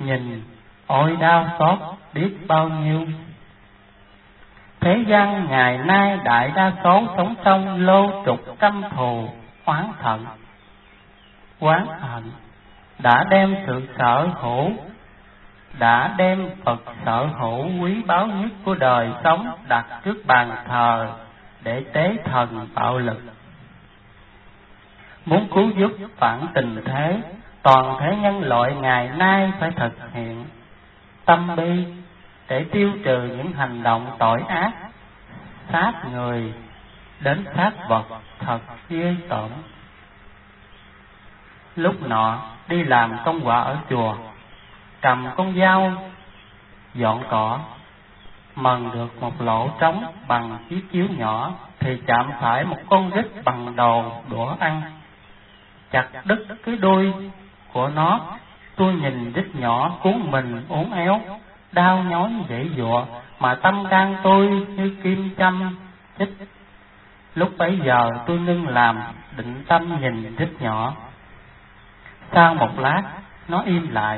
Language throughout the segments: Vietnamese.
nhìn ôi đau xót biết bao nhiêu. Thế gian ngày nay đại đa số sống trong lô trục căm thù oán hận, đã đem sự sở hữu, đã đem vật sở hữu quý báu nhất của đời sống đặt trước bàn thờ để tế thần bạo lực. Muốn cứu giúp phản tình thế, toàn thể nhân loại ngày nay phải thực hiện tâm bi để tiêu trừ những hành động tội ác, sát người đến sát vật thật ghê tởm. Lúc nọ đi làm công quả ở chùa, cầm con dao dọn cỏ, mần được một lỗ trống bằng chiếc chiếu nhỏ thì chạm phải một con rít bằng đầu đũa ăn, chặt đứt cái đuôi của nó. Tôi nhìn rít nhỏ cuốn mình uốn éo, đau nhói dãy giụa, mà tâm can tôi như kim châm chích. Lúc bấy giờ tôi ngưng làm, định tâm nhìn rít nhỏ. Sau một lát nó im lại.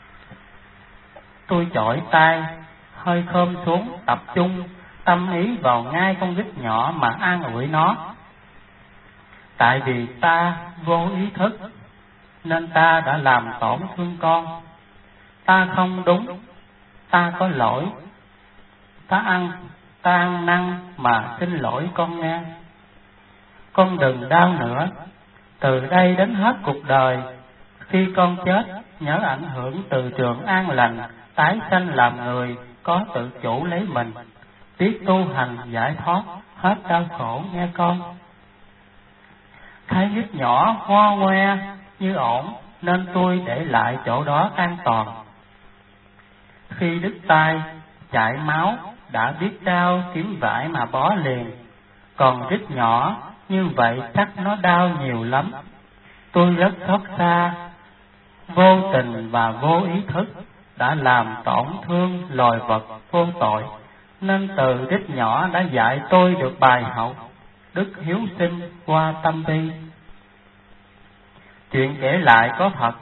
Tôi chổi tay hơi khom xuống, tập trung tâm ý vào ngay con rít nhỏ mà an ủi nó. Tại vì ta vô ý thức nên ta đã làm tổn thương con. Ta không đúng, ta có lỗi. Ta ăn năn mà xin lỗi con nghe. Con đừng đau nữa. Từ đây đến hết cuộc đời, khi con chết, nhớ ảnh hưởng từ trường an lành, tái sanh làm người, có tự chủ lấy mình, biết tu hành giải thoát, hết đau khổ nghe con. Thấy rít nhỏ hoa hoe như ổn, nên tôi để lại chỗ đó an toàn. Khi đứt tay, chảy máu, đã biết đau kiếm vải mà bó liền. Còn rít nhỏ như vậy chắc nó đau nhiều lắm. Tôi rất xót xa, vô tình và vô ý thức đã làm tổn thương loài vật vô tội, nên từ rít nhỏ đã dạy tôi được bài học đức hiếu sinh qua tâm bi. Chuyện kể lại có thật.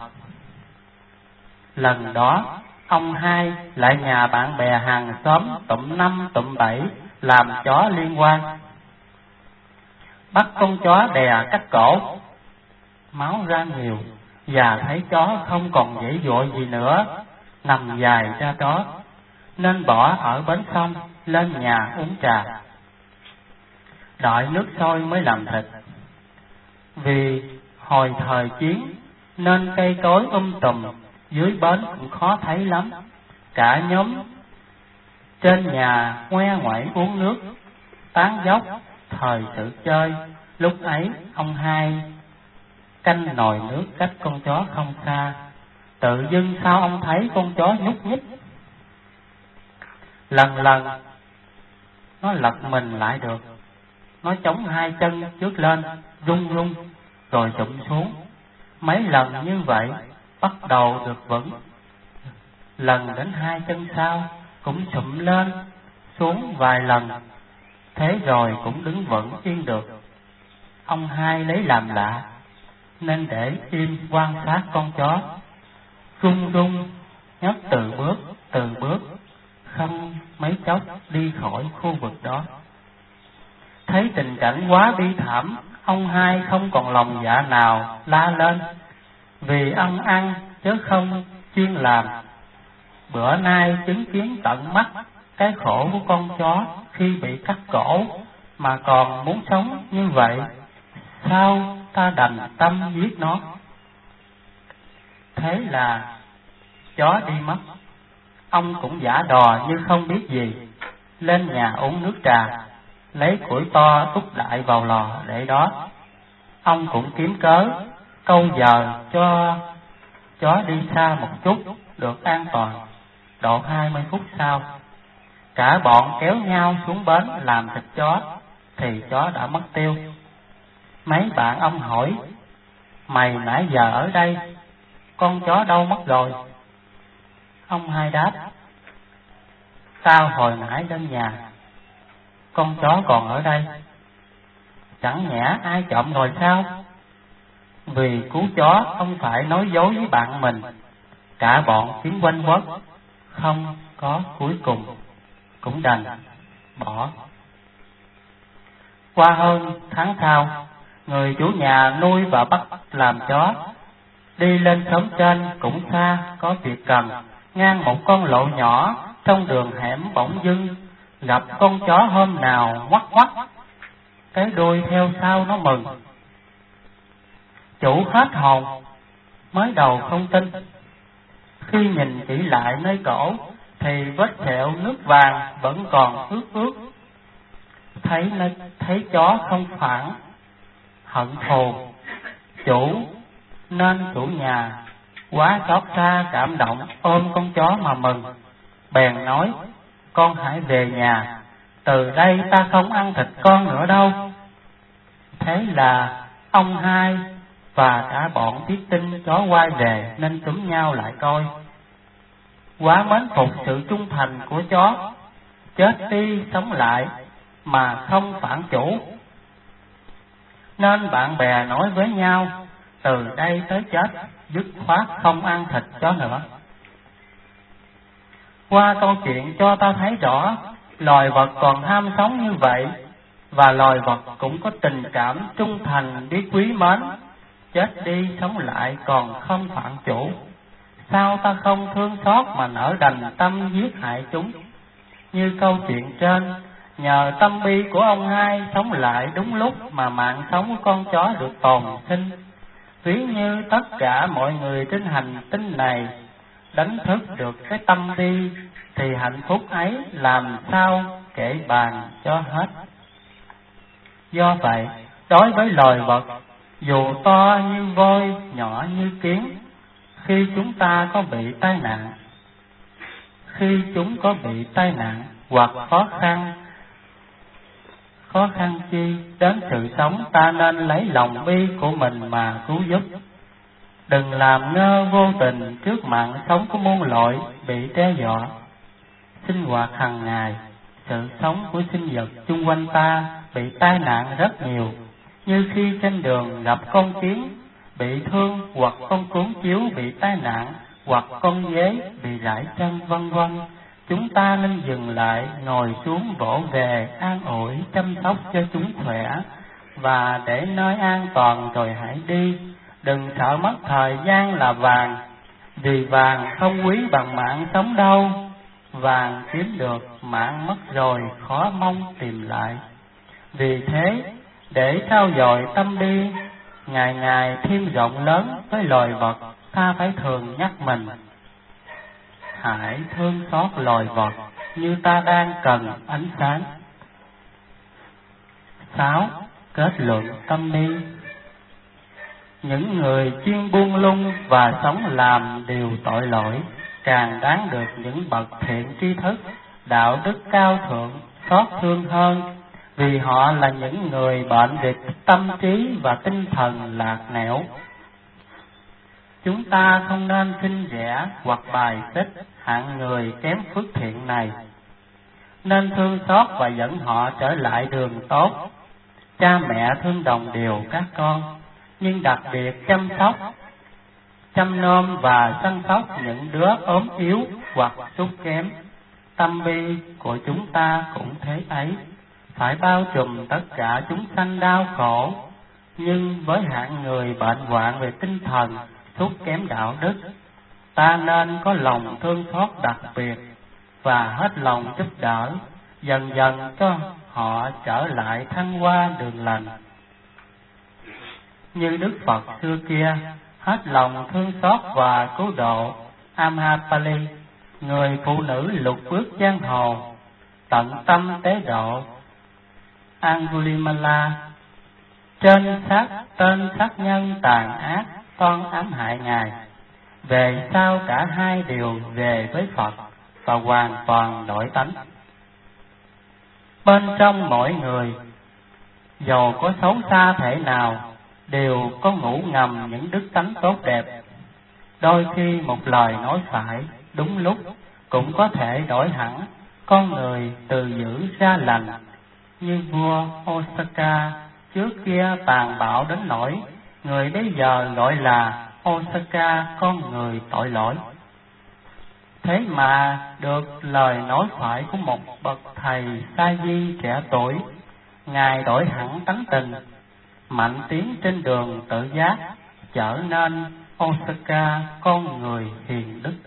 Lần đó ông hai lại nhà bạn bè hàng xóm tụm 5 tụm 7 làm chó liên quan, bắt con chó đè cắt cổ, máu ra nhiều, và thấy chó không còn dãy dụa gì nữa, nằm dài ra đó, nên bỏ ở bến sông lên nhà uống trà, đợi nước sôi mới làm thịt. Vì hồi thời chiến nên cây cối tùm, dưới bến cũng khó thấy lắm. Cả nhóm trên nhà ngoe ngoẩy uống nước, tán dóc thời sự chơi. Lúc ấy ông hai canh nồi nước cách con chó không xa. Tự dưng sao ông thấy con chó nhúc nhích, lần nó lật mình lại được. Nó chống hai chân trước lên rung rung rồi chụm xuống. Mấy lần như vậy bắt đầu được vững. Lần đến hai chân sau cũng chụm lên xuống vài lần, thế rồi cũng đứng vững yên được. Ông hai lấy làm lạ nên để im quan sát con chó, rung rung nhấc từ bước, không mấy chốc đi khỏi khu vực đó. Thấy tình cảnh quá bi thảm, ông hai không còn lòng dạ nào la lên, vì ông ăn chứ không chuyên làm. Bữa nay chứng kiến tận mắt cái khổ của con chó khi bị cắt cổ mà còn muốn sống như vậy, sao ta đành tâm giết nó. Thế là chó đi mất. Ông cũng giả đò như không biết gì, lên nhà uống nước trà, lấy củi to đúc đại vào lò để đó. Ông cũng kiếm cớ câu giờ cho chó đi xa một chút được an toàn. Độ 20 phút sau, cả bọn kéo nhau xuống bến làm thịt chó, thì chó đã mất tiêu. Mấy bạn ông hỏi: mày nãy giờ ở đây, con chó đâu mất rồi? Ông hai đáp: tao hồi nãy lên nhà, con chó còn ở đây. Chẳng nhẽ ai trộm rồi sao? Vì cứu chó ông phải nói dối với bạn mình, cả bọn tiến quanh quất, không có cuối cùng, cũng đành bỏ. Qua hơn tháng sau, người chủ nhà nuôi và bắt làm chó, đi lên xóm trên cũng xa, có việc cần, ngang một con lộ nhỏ, trong đường hẻm bỗng dưng gặp con chó hôm nào ngoắc ngoắc, cái đuôi theo sau nó mừng. Chủ hết hồn, mới đầu không tin, khi nhìn kỹ lại nơi cổ thì vết sẹo nước vàng vẫn còn ướt ướt. Thấy chó không phản, hận thù chủ, nên chủ nhà quá xót xa cảm động, ôm con chó mà mừng, bèn nói: con hãy về nhà, từ đây ta không ăn thịt con nữa đâu. Thế là ông hai và cả bọn biết tin chó quay về, nên túm nhau lại coi. Quá mến phục sự trung thành của chó, chết đi sống lại mà không phản chủ, nên bạn bè nói với nhau, từ đây tới chết dứt khoát không ăn thịt chó nữa. Qua câu chuyện cho ta thấy rõ, loài vật còn ham sống như vậy, và loài vật cũng có tình cảm trung thành biết quý mến, chết đi sống lại còn không phản chủ. Sao ta không thương xót mà nỡ đành tâm giết hại chúng? Như câu chuyện trên, nhờ tâm bi của ông hai sống lại đúng lúc mà mạng sống của con chó được tồn sinh. Ví như tất cả mọi người trên hành tinh này đánh thức được cái tâm bi, thì hạnh phúc ấy làm sao kể bàn cho hết. Do vậy, đối với loài vật, dù to như voi, nhỏ như kiến, khi chúng có bị tai nạn hoặc khó khăn chi đến sự sống, ta nên lấy lòng bi của mình mà cứu giúp. Đừng làm ngơ vô tình trước mạng sống của muôn loại bị đe dọa. Sinh hoạt hàng ngày, sự sống của sinh vật chung quanh ta bị tai nạn rất nhiều, như khi trên đường gặp con kiến bị thương, hoặc con cuốn chiếu bị tai nạn, hoặc con dế bị gãy chân, vân vân. Chúng ta nên dừng lại, ngồi xuống vỗ về, an ủi, chăm sóc cho chúng khỏe, và để nơi an toàn rồi hãy đi. Đừng sợ mất thời gian là vàng, vì vàng không quý bằng mạng sống đâu. Vàng kiếm được, mạng mất rồi khó mong tìm lại. Vì thế, để trao dồi tâm bi, ngày ngày thêm rộng lớn với loài vật, ta phải thường nhắc mình: hãy thương xót loài vật như ta đang cần ánh sáng. 6. Kết luận tâm bi. Những người chuyên buông lung và sống làm điều tội lỗi càng đáng được những bậc thiện tri thức, đạo đức cao thượng xót thương hơn, vì họ là những người bệnh về tâm trí và tinh thần lạc nẻo. Chúng ta không nên khinh rẻ hoặc bài xích hạng người kém phước thiện này, nên thương xót và dẫn họ trở lại đường tốt. Cha mẹ thương đồng đều các con, nhưng đặc biệt chăm nom và săn sóc những đứa ốm yếu hoặc sút kém. Tâm bi của chúng ta cũng thế ấy, phải bao trùm tất cả chúng sanh đau khổ. Nhưng với hạng người bệnh hoạn về tinh thần, sút kém đạo đức, ta nên có lòng thương xót đặc biệt và hết lòng giúp đỡ, dần dần cho họ trở lại thăng hoa đường lành. Như Đức Phật xưa kia hết lòng thương xót và cứu độ Amhapali, người phụ nữ lục bước giang hồ, tận tâm tế độ Angulimala, tên sát nhân tàn ác toan ám hại Ngài. Về sau cả hai đều về với Phật và hoàn toàn đổi tánh. Bên trong mỗi người, dầu có xấu xa thể nào, đều có ngủ ngầm những đức tánh tốt đẹp. Đôi khi một lời nói phải đúng lúc cũng có thể đổi hẳn con người từ dữ ra lành. Như vua Osaka trước kia tàn bạo đến nỗi người bây giờ gọi là Osaka con người tội lỗi. Thế mà được lời nói phải của một bậc thầy sa di trẻ tuổi, Ngài đổi hẳn tánh tình, mạnh tiến trên đường tự giác, trở nên Osaka con người hiền đức.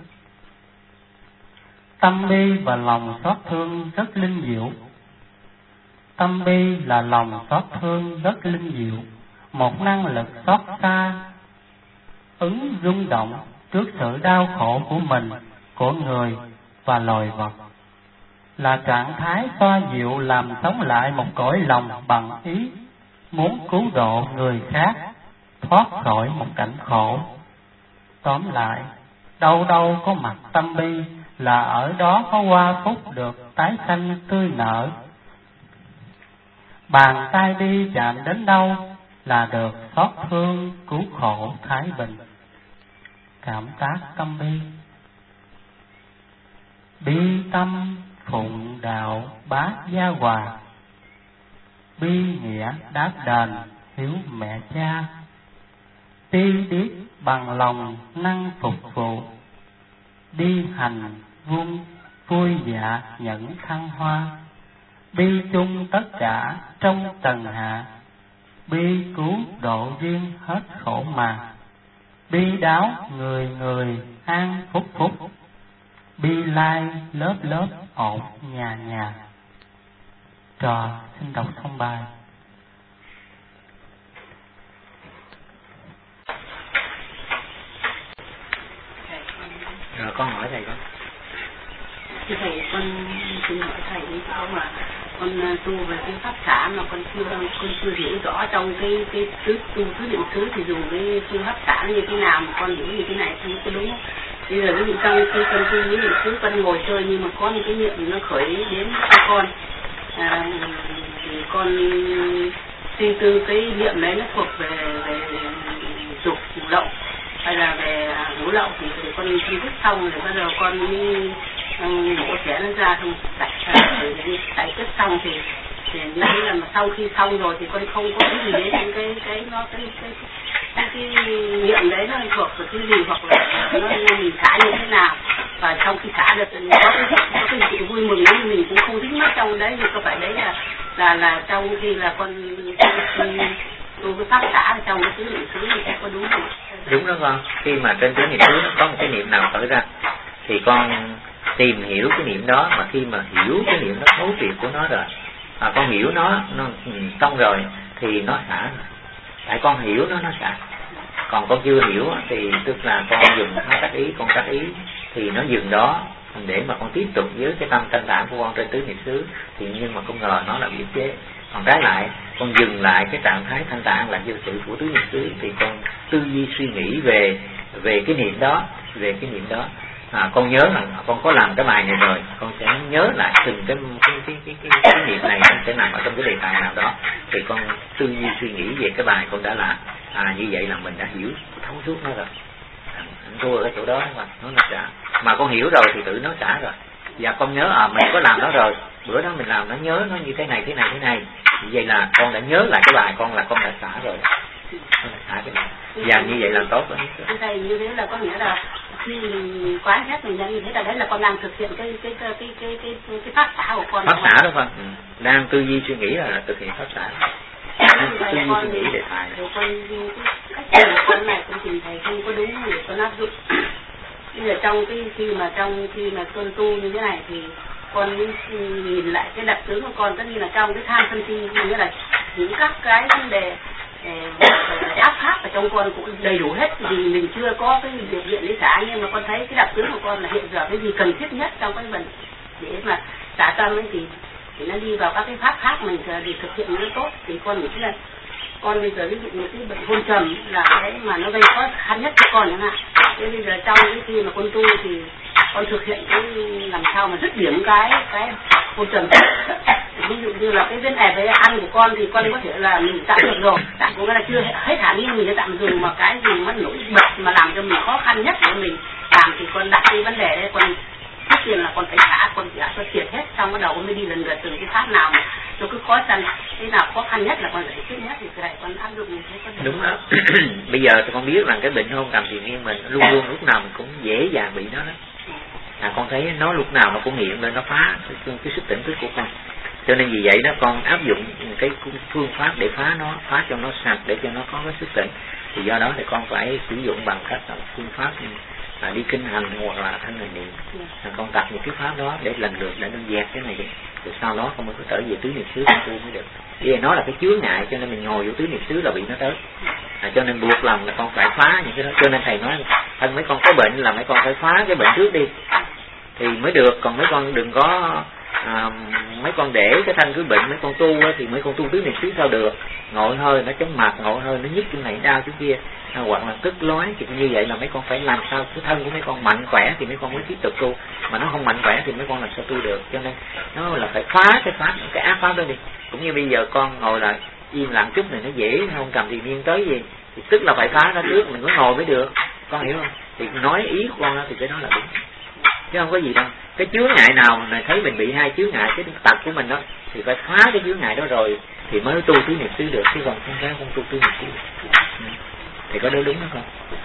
Tâm bi và lòng xót thương rất linh diệu. Tâm bi là lòng xót thương rất linh diệu, một năng lực xót xa, ứng rung động trước sự đau khổ của mình, của người và loài vật, là trạng thái xoa dịu làm sống lại một cõi lòng bằng ý, muốn cứu độ người khác thoát khỏi một cảnh khổ. Tóm lại, đâu đâu có mặt tâm bi là ở đó có hoa phúc được tái sanh tươi nở. Bàn tay bi chạm đến đâu là được xót thương cứu khổ thái bình. Cảm tác tâm bi. Bi tâm phụng đạo bát gia hòa, bi nghĩa đáp đền hiếu mẹ cha, bi biết bằng lòng năng phục vụ, bi hành vuông vui dạ nhẫn thăng hoa, bi chung tất cả trong trần hạ, bi cứu độ duyên hết khổ mà, bi đáo người người an phúc phúc, bi lai lớp lớp ổn nhà nhà. Trò xin đọc xong bài. Rồi con hỏi thầy con. Thầy, con xin hỏi thầy đi sao mà con tu về cái pháp xã mà con chưa hiểu rõ trong cái tu tứ niệm xứ thì dùng cái phương pháp xã như thế nào, mà con hiểu như thế này không có đúng. Bây giờ ví dụ trong khi con tu tứ niệm xứ con ngồi chơi nhưng mà có một cái niệm nó khởi đến cho con, thì con suy tư cái niệm đấy nó thuộc về dục lậu hay là về ngũ lậu, thì con phân tích xong rồi bắt đầu con mới mổ xẻ nó ra, không giải quyết xong thì như thế là mà sau khi xong rồi thì con không có cái gì đến cái niệm đấy nó thuộc về cái gì, hoặc là nó mình xả như thế nào, và sau khi xả được có cái sự vui mừng đấy mình cũng không thích mất trong đấy, thì có phải đấy là trong khi là con tu cái pháp xả trong cái tứ niệm xứ thì sẽ có đúng không? Đúng đó con. Khi mà trên tứ niệm xứ có một cái niệm nào khởi ra thì con tìm hiểu cái niệm đó, mà khi mà hiểu cái niệm đó thấu triệt của nó rồi, con hiểu nó xong rồi thì nó xả rồi. Tại con hiểu nó xả. Còn con chưa hiểu thì tức là con dùng nó tác ý, con tác ý thì nó dừng đó để mà con tiếp tục với cái tâm thanh tạng của con trên tứ niệm xứ, thì nhưng mà không ngờ nó là bị chế. Còn trái lại, con dừng lại cái trạng thái thanh tạng là vô sự của tứ niệm xứ, thì con tư duy suy nghĩ về cái niệm đó, con nhớ rằng con có làm cái bài này rồi, con sẽ nhớ lại từng cái niệm này sẽ nằm ở trong cái đề tài nào đó, thì con tư duy suy nghĩ về cái bài con đã làm. Như vậy là mình đã hiểu thấu suốt nó rồi. Anh thua ở cái chỗ đó mà nó xả, mà con hiểu rồi thì tự nó xả rồi. Và con nhớ mình có làm nó rồi, bữa đó mình làm nó nhớ nó như thế này. Vậy là con đã nhớ lại cái bài con, là con đã xả rồi. Con đã xả cái này. Và như vậy là tốt đó. Thầy, như thế là có nghĩa là khi mình quán xét mình như thế là đấy là con đang thực hiện cái pháp xả của con. Pháp xả đó con. Đang tư duy suy nghĩ là thực hiện pháp xả. Tư duy suy nghĩ đề tài. Cách của con này con trình thầy không có đúng để con áp dụng. Bây giờ trong khi mà con tu như thế này thì con nhìn lại cái đặc tướng của con, tất nhiên là trong cái tham sân si, nghĩa là những các cái vấn đề áp pháp ở trong con cũng đầy đủ hết, vì mình chưa có cái điều kiện để xả, nhưng mà con thấy cái đặc tướng của con là hiện giờ cái gì cần thiết nhất trong cái vấn để mà xả tâm ấy thì nó đi vào các cái pháp khác mình để thực hiện nó tốt. Thì con nghĩ là con bây giờ ví dụ như cái bệnh hôn trầm là cái mà nó gây khó khăn nhất cho con chẳng hạn. Thế bây giờ trong cái khi mà con tu thì con thực hiện cái làm sao mà dứt điểm cái hôn trầm. Ví dụ như là cái vấn đề về ăn của con thì con có thể là mình tạm được rồi, tạm cũng là chưa hết hẳn nhưng mình sẽ tạm dừng, mà cái gì mà nổi bật mà làm cho mình khó khăn nhất để mình làm thì con đặt cái vấn đề đấy, con trước tiên là con phải xả, con phải cho triệt hết, xong bắt đầu con mới đi lần lượt từng cái pháp nào mà cho cái khó khăn, cái nào khó khăn nhất là con giải quyết nhất thì cái này con áp dụng như thế. Đúng đó. Bây giờ thì con biết rằng cái bệnh hôn trầm thì mình luôn luôn lúc nào mình cũng dễ dàng bị nó đó. con thấy nó lúc nào nó cũng hiện lên, nó phá cái sức tỉnh thức của con. Cho nên vì vậy đó, con áp dụng cái phương pháp để phá nó, phá cho nó sạch, để cho nó có cái sức tỉnh. Thì do đó thì con phải sử dụng bằng cách là phương pháp đi kinh hành hoặc là thân hành niệm. Con tập những cái pháp đó để lần lượt để nó dẹp cái này đi, rồi sau đó con mới có trở về tứ niệm xứ con tu mới được. Vì nó là cái chướng ngại, cho nên mình ngồi vô tứ niệm xứ là bị nó tới. Cho nên buộc lòng là con phải phá những cái đó. Cho nên thầy nói thân mấy con có bệnh là mấy con phải phá cái bệnh trước đi thì mới được. Còn mấy con đừng có mấy con để cái thân cứ bệnh, mấy con tu thì mấy con tu tứ niệm xứ sao được. Ngồi hơi nó chóng mặt, ngồi hơi nó nhức chỗ này đau chỗ kia, hoặc là tức lói, thì như vậy là mấy con phải làm sao cái thân của mấy con mạnh khỏe thì mấy con mới tiếp tục tu. Mà nó không mạnh khỏe thì mấy con làm sao tu được. Cho nên nó là phải phá cái ác pháp đó đi. Cũng như bây giờ con ngồi lại im lặng chút này nó dễ không cầm thì miên tới gì, thì tức là phải phá nó trước mình mới ngồi mới được. Con hiểu không? Thì nói ý của con đó thì cái đó là đúng, chứ không có gì đâu. Cái chướng ngại nào mà thấy mình bị hai chướng ngại cái tật của mình đó thì phải phá cái chướng ngại đó rồi thì mới tu tứ niệm xứ được, chứ còn không phải không tu tứ niệm xứ. Thì có đúng đó con.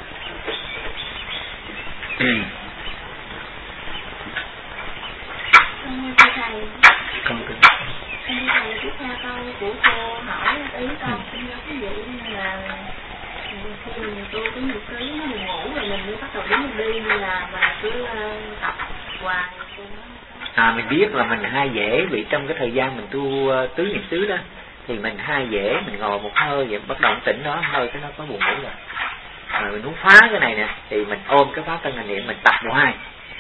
Con cứ thầy tiếp theo câu của cô hỏi ý con cũng giống ví dụ như là khi mình tu tứ niệm xứ nó buồn ngủ rồi mình mới bắt đầu đứng đi, như là mình cứ tập hoài. Mình biết là mình hay dễ bị trong cái thời gian mình tu tứ niệm xứ đó thì mình hay dễ mình ngồi một hơi vậy bắt đầu tỉnh đó hơi cái nó có buồn ngủ rồi. Mình muốn phá cái này nè thì mình ôm cái pháp thân hành niệm mình tập hoài.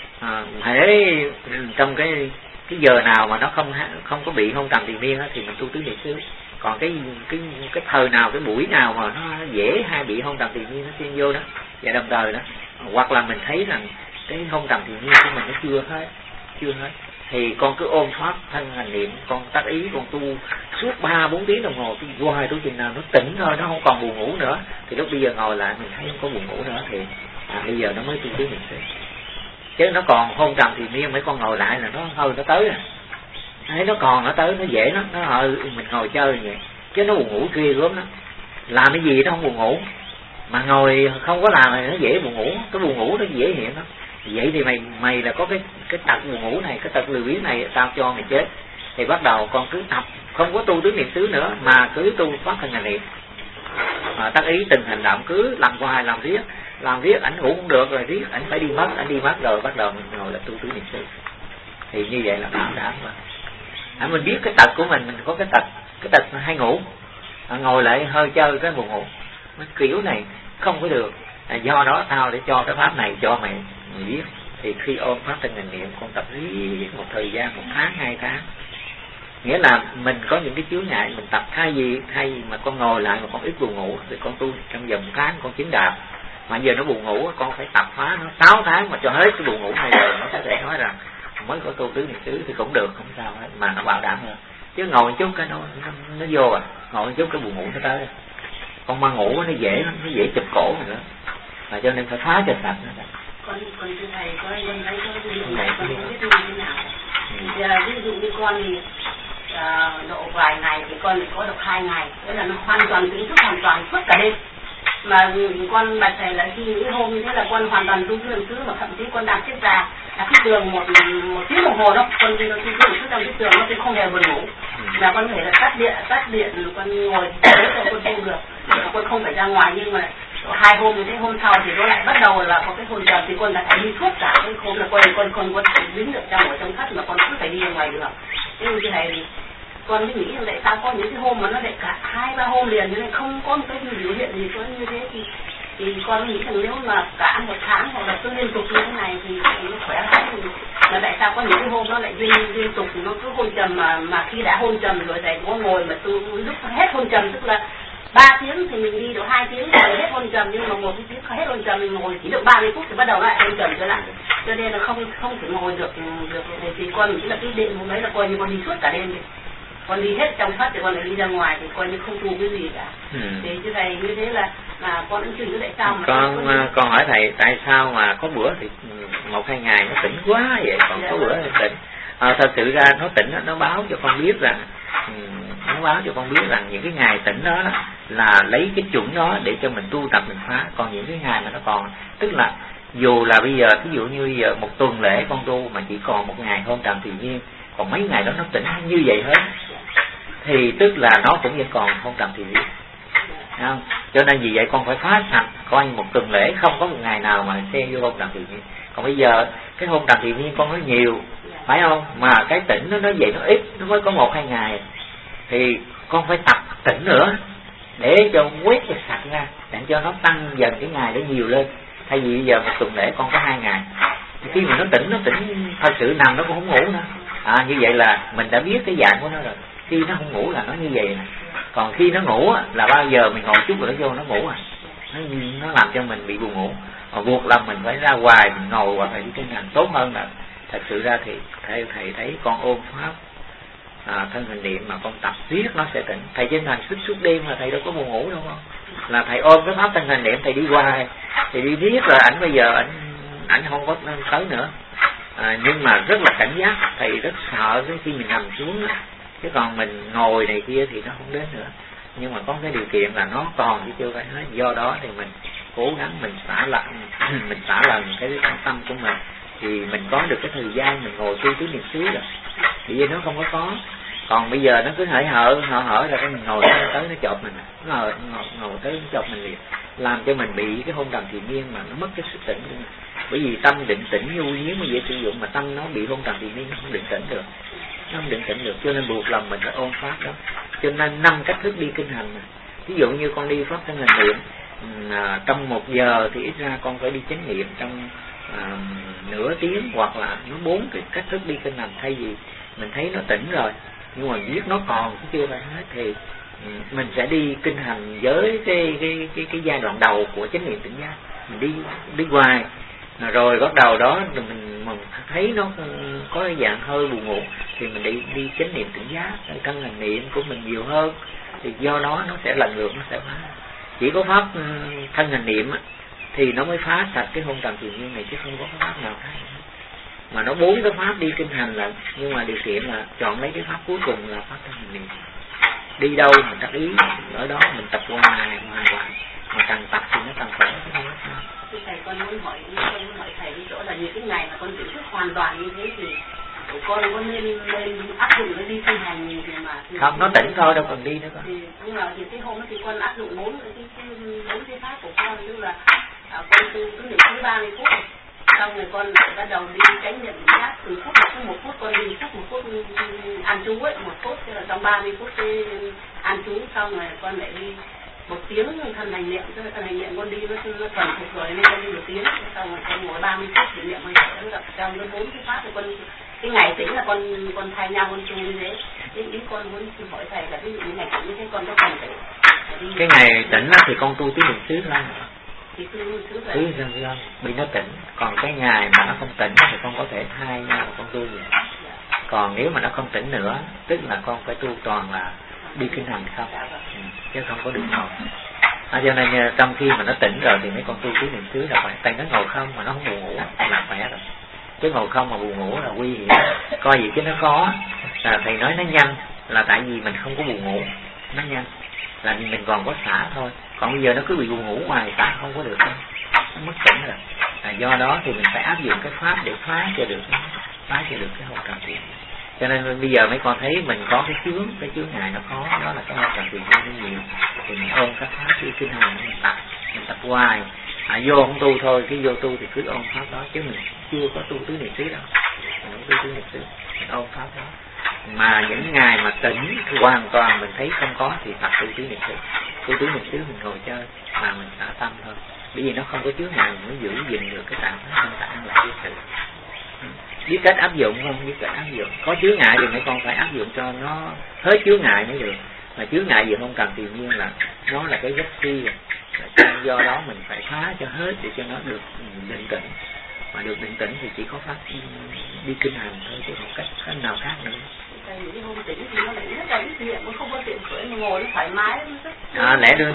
Hễ trong cái giờ nào mà nó không có bị hôn trầm triền miên thì mình tu tứ niệm xứ. Còn cái thời nào, cái buổi nào mà nó dễ hay bị hôn trầm triền miên nó xuyên vô đó và đồng thời đó, hoặc là mình thấy rằng cái hôn trầm triền miên của mình nó chưa hết thì con cứ ôm pháp thân hành niệm, con tác ý con tu suốt 3-4 tiếng đồng hồ hoài tu chừng nào nó tỉnh thôi, nó không còn buồn ngủ nữa thì lúc bây giờ ngồi lại mình thấy không có buồn ngủ nữa thì bây giờ nó mới tu tứ niệm xứ. Chứ nó còn hôn trầm thì miên mấy con ngồi lại là nó hơi nó tới thấy nó còn nó tới nó dễ lắm, nó mình ngồi chơi vậy chứ nó buồn ngủ kia gớm đó. Làm cái gì nó không buồn ngủ mà ngồi không có làm thì nó dễ buồn ngủ, cái buồn ngủ nó dễ hiện đó. Vậy thì mày là có cái tật buồn ngủ này, cái tật lười biếng này, tao cho mày chết. Thì bắt đầu con cứ tập không có tu tứ niệm xứ nữa mà cứ tu pháp thân hành niệm, tác ý từng hành động cứ làm hoài làm riết ảnh ngủ cũng được rồi riết ảnh phải đi mất rồi bắt đầu mình ngồi là tu tứ niệm xứ. Thì như vậy là bảo đảm mà mình biết cái tật của mình có cái tật hay ngủ, ngồi lại hơi chơi cái buồn ngủ cái kiểu này không có được. Do đó tao để cho cái pháp này cho mày biết. Thì khi ôm pháp thân hành niệm con tập riết một thời gian 1 tháng 2 tháng, nghĩa là mình có những cái chướng ngại mình tập. Thay vì mà con ngồi lại mà con ít buồn ngủ thì con tu trong vòng 1 tháng con chứng đạo. Mà giờ nó buồn ngủ con phải tập phá nó 6 tháng mà cho hết cái buồn ngủ này rồi nó có thể nói rằng mới có tu tứ niệm xứ thì cũng được, không sao hết, mà nó bảo đảm hơn. Chứ ngồi một chút cái nó vô ngồi một chút cái buồn ngủ nó tới. Con mà ngủ nó dễ lắm, nó dễ chụp cổ rồi nữa. Mà cho nên phải phá cho sạch nó. Con thưa thầy có em thấy có ví dụ này con không biết như thế nào. Giờ ví dụ như con thì độ vài ngày thì con có được 2 ngày, tức là nó hoàn toàn tỉnh thức hoàn toàn suốt cả đêm. Mà con bạch thầy là khi những hôm như thế là con hoàn toàn tu tứ xứ, mà thậm chí con đang xếp ra là cái giường một tiếng đồng hồ đó con đi tu tứ xứ trong cái giường nó cũng không hề buồn ngủ. Là con có thể là tắt điện con ngồi đấy rồi con tu được, con không phải ra ngoài. Nhưng mà 2 hôm như thế, hôm sau thì nó lại bắt đầu là có cái hôn trầm thì con đã phải đi suốt cả cái hôm là con không có đứng được ở trong thất mà con cứ phải đi ra ngoài được. Nhưng như thế thì con mới nghĩ là tại sao có những cái hôm mà nó lại cả 2-3 hôm liền như này không có một cái biểu hiện gì có như thế thì con nghĩ rằng nếu mà cả 1 tháng hoặc là cứ liên tục như thế này thì nó khỏe lắm. Mà tại sao có những cái hôm nó lại liên tục nó cứ hôn trầm mà khi đã hôn trầm rồi thầy có ngồi mà tu lúc hết hôn trầm, tức là 3 tiếng thì mình đi được 2 tiếng rồi hết hôn trầm, nhưng mà 1 tiếng hết hôn trầm mình ngồi chỉ được 30 phút thì bắt đầu lại hôn trầm trở lại, cho nên là không thể ngồi được thì con nghĩ là cái đêm hôm đấy là coi như con đi suốt cả đêm đi. Con đi hết trong thất thì con lại đi ra ngoài thì coi như không tu cái gì cả. Thì chứ thầy như thế là con cũng chưa biết tại sao mà con hỏi thầy tại sao mà có bữa thì 1-2 ngày nó tỉnh quá vậy, còn có bữa thì tỉnh. Thật sự ra nó tỉnh nó báo cho con biết rằng những cái ngày tỉnh đó là lấy cái chuẩn đó để cho mình tu tập mình phá. Còn những cái ngày mà nó còn, tức là dù là bây giờ ví dụ như giờ một tuần lễ con tu mà chỉ còn một ngày hôn trầm tự nhiên, còn mấy ngày đó nó tỉnh như vậy hết, thì tức là nó cũng vẫn còn hôn trầm tự nhiên, không? Cho nên vì vậy con phải phá sạch, coi một tuần lễ không có một ngày nào mà xen vô hôn trầm tự nhiên. Còn bây giờ cái hôn trầm tự nhiên con nói nhiều, phải không? Mà cái tỉnh nó nói vậy nó ít, nó mới có 1-2 ngày, thì con phải tập tỉnh nữa để cho quét cho sạch ra, để cho nó tăng dần cái ngày đó nhiều lên. Thay vì bây giờ một tuần lễ con có 2 ngày, khi mà nó tỉnh thật sự nằm nó cũng không ngủ nữa. Như vậy là mình đã biết cái dạng của nó rồi. Khi nó không ngủ là nó như vậy nè. Còn khi nó ngủ là bao giờ mình ngồi chút rồi nó vô nó ngủ nó làm cho mình bị buồn ngủ. Mà buộc là mình phải ra ngoài, mình ngồi hoặc là đi kinh hành tốt hơn là thật sự ra thì thầy thấy con ôn pháp thân hình niệm mà con tập riết nó sẽ tỉnh. Thầy trên hành suốt đêm mà thầy đâu có buồn ngủ đâu con. Là thầy ôm cái pháp thân hình niệm, thầy đi hoài, thì đi riết rồi ảnh bây giờ ảnh không có tới nữa. Nhưng mà rất là cảnh giác, thầy rất sợ cái khi mình nằm xuống đó. Chứ còn mình ngồi này kia thì nó không đến nữa. Nhưng mà có cái điều kiện là nó còn chứ chưa phải hết. Do đó thì mình cố gắng mình xả lần cái tâm của mình, thì mình có được cái thời gian mình ngồi tu tứ niệm xứ rồi. Vì nó không có. Còn bây giờ nó cứ hở ra cái mình ngồi tới nó chộp mình, nó ngồi tới nó chộp mình liền, làm cho mình bị cái hôn trầm thiền miên mà nó mất cái sức tỉnh của mình. Bởi vì tâm định tĩnh nhu nhiếm mới dễ sử dụng, mà tâm nó bị hôn trầm thiền miên nó không định tĩnh được, cho nên buộc lòng mình phải ôn pháp đó. Cho nên 5 cách thức đi kinh hành này. Ví dụ như con đi pháp thân hành niệm trong 1 giờ thì ít ra con phải đi chánh niệm trong nửa tiếng, hoặc là nó 4 cái cách thức đi kinh hành. Thay vì mình thấy nó tỉnh rồi nhưng mà biết nó còn chứ chưa phải hết, thì mình sẽ đi kinh hành với cái giai đoạn đầu của chánh niệm tỉnh giác. Mình đi hoài rồi bắt đầu đó mình thấy nó có cái dạng hơi buồn ngủ thì mình đi chánh niệm tỉnh giác, thân hành niệm của mình nhiều hơn, thì do đó nó sẽ lần lượt nó sẽ phá. Chỉ có pháp thân hành niệm thì nó mới phá sạch cái hôn trầm thiền miên này, chứ không có pháp nào khác. Mà nó 4 cái pháp đi kinh hành là, nhưng mà điều kiện là chọn lấy cái pháp cuối cùng là pháp thân hành niệm. Đi đâu mình đắc ý ở đó, mình tập hoài, mà càng tập thì nó càng khỏe. Thầy con muốn hỏi thầy cái chỗ là những cái ngày mà con tỉnh thức hoàn toàn như thế thì con có nên áp dụng nó đi kinh hành gì mà không, nó tỉnh thôi đâu cần đi nữa con. Nhưng mà thì cái hôm đó thì con áp dụng 4 cái pháp của con, tức là con tu cứ niệm cứ 30 phút, xong rồi con bắt đầu đi chánh niệm giác từ phút cứ 1 phút con đi, một phút ăn chú 1 phút, tức là trong 30 phút cái ăn chú, xong rồi con lại đi 1 tiếng thân hành niệm. Tức là thân hành niệm con đi nó thuần thục rồi nên con đi 1 tiếng, xong rồi con ngồi 30 phút thì niệm mới được. Trong cái 4 cái pháp thì con cái ngày tính là con thay nhau con tu như thế. Ý con muốn hỏi thầy là ví dụ như ngày tỉnh như thế con có cần phải cái ngày tỉnh thì con tu tứ niệm xứ thôi. Tứ niệm bị nó tỉnh. Còn cái ngày mà nó không tỉnh thì con có thể thay nhau con tu vậy. Còn nếu mà nó không tỉnh nữa, tức là con phải tu toàn là đi kinh hành không, chứ không có được ngồi. Cho nên trong khi mà nó tỉnh rồi thì mấy con tu tứ niệm xứ là phải, tay nó ngồi không mà nó không buồn ngủ là khỏe rồi. Chứ ngồi không mà buồn ngủ là nguy hiểm. Coi gì chứ nó có, thầy nói nó nhanh là tại vì mình không có buồn ngủ, nó nhanh là mình còn có xả thôi. Còn bây giờ nó cứ bị buồn ngủ hoài, xả không có được đâu, nó mất tỉnh rồi. Do đó thì mình phải áp dụng cái pháp để phá cho được cái hôn trầm thiền. Cho nên bây giờ mấy con thấy mình có cái chướng ngại nó khó, đó là cái hôn trầm thiền nó nhiều, thì mình ôm các pháp đi kinh hành, mình tập hoài. Vô không tu thôi, cái vô tu thì cứ ôm pháp đó, chứ mình chưa có tu tứ niệm xứ đâu. Mình không tu tứ niệm xứ, mình ôm pháp đó. Mà những ngày mà tỉnh hoàn toàn mình thấy không có thì tập tu tứ niệm xứ. Tu tứ niệm xứ mình ngồi chơi mà mình xả tâm thôi. Bởi vì nó không có chướng ngại, mình mới giữ gìn được cái trạng thái thanh tạng là cái sự. Biết cách áp dụng không? Biết cách áp dụng. Có chướng ngại thì mấy con phải áp dụng cho nó hết chướng ngại mới được. Mà chướng ngại gì không cần, tự nhiên là nó là cái gốc si rồi. Do đó mình phải phá cho hết để cho nó được định tĩnh. Mà được định tĩnh thì chỉ có pháp đi kinh hành thôi, chứ không cách nào khác nữa. Những hôm tỉnh thì nó lại rất là ít niệm, nó không có tiện khởi, mà ngồi nó thoải mái. Lẽ đương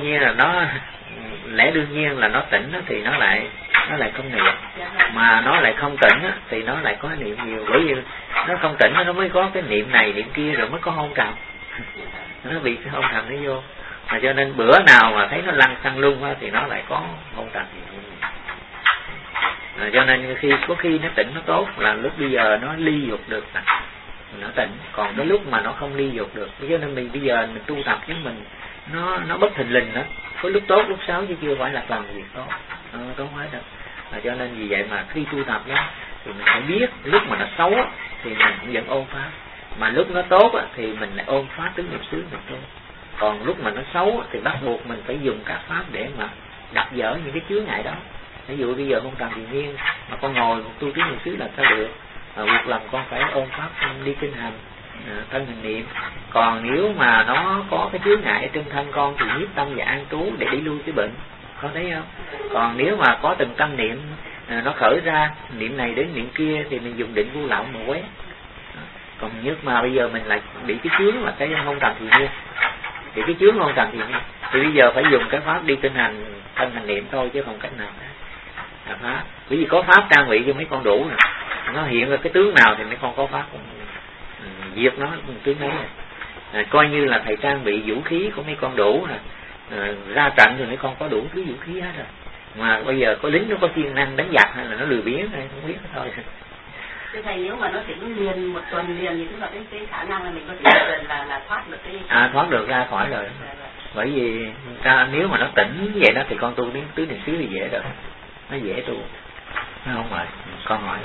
nhiên là nó tỉnh thì nó lại không niệm, mà nó lại không tỉnh thì nó lại có niệm nhiều. Bởi vì nó không tỉnh nó mới có cái niệm này niệm kia, rồi mới có hôn trầm. Nó bị cái hôn trầm nó vô. Mà cho nên bữa nào mà thấy nó lăn xăng lung thì nó lại có hôn trầm. Cho nên có khi nó tỉnh nó tốt là lúc bây giờ nó ly dục được, nó tỉnh. Còn cái lúc mà nó không ly dục được, cho nên mình bây giờ mình tu tập với mình nó bất thình lình đó, có lúc tốt lúc xấu chứ chưa phải là toàn việc tốt, tốt hết đâu. Cho nên vì vậy mà khi tu tập đó thì mình phải biết lúc mà nó xấu thì mình cũng vẫn ôn pháp, mà lúc nó tốt thì mình lại ôn pháp tứ niệm xứ mình tu. Còn lúc mà nó xấu thì bắt buộc mình phải dùng các pháp để mà đập dỡ những cái chướng ngại đó. Ví dụ bây giờ hôn trầm thiền nhiên mà con ngồi tu tứ niệm xứ là sao được? Một lần con phải ôn pháp đi kinh hành, thân hành niệm. Còn nếu mà nó có cái chướng ngại trên thân con thì nhiếp tâm và an trú để đi lui cái bệnh, con thấy không? Còn nếu mà có từng tâm niệm nó khởi ra, niệm này đến niệm kia thì mình dùng định vô lậu mà quét. Còn nhất mà bây giờ mình lại bị cái chướng là cái hôn trầm thiền nhiên, bị cái chướng hôn trầm thiền nhiên thì bây giờ phải dùng cái pháp đi kinh hành thân hành niệm thôi chứ không cách nào là pháp. Bởi vì có pháp trang bị cho mấy con đủ nè, nó hiện ra cái tướng nào thì mấy con có pháp diệt nó tướng đấy này. Coi như là thầy trang bị vũ khí của mấy con đủ nè, ra trận thì mấy con có đủ thứ vũ khí hết rồi. Mà bây giờ có lính nó có siêng năng đánh giặc hay là nó lười biếng hay không biết thôi. Thế thầy nếu mà nó tỉnh liền một tuần liền thì tức là cái khả năng là mình có thể là thoát được cái thoát được ra khỏi rồi. Bởi vì nếu mà nó tỉnh vậy đó thì con tu đến tứ niệm xứ thì dễ rồi, nó dễ tu, nó không mệt. Con hỏi.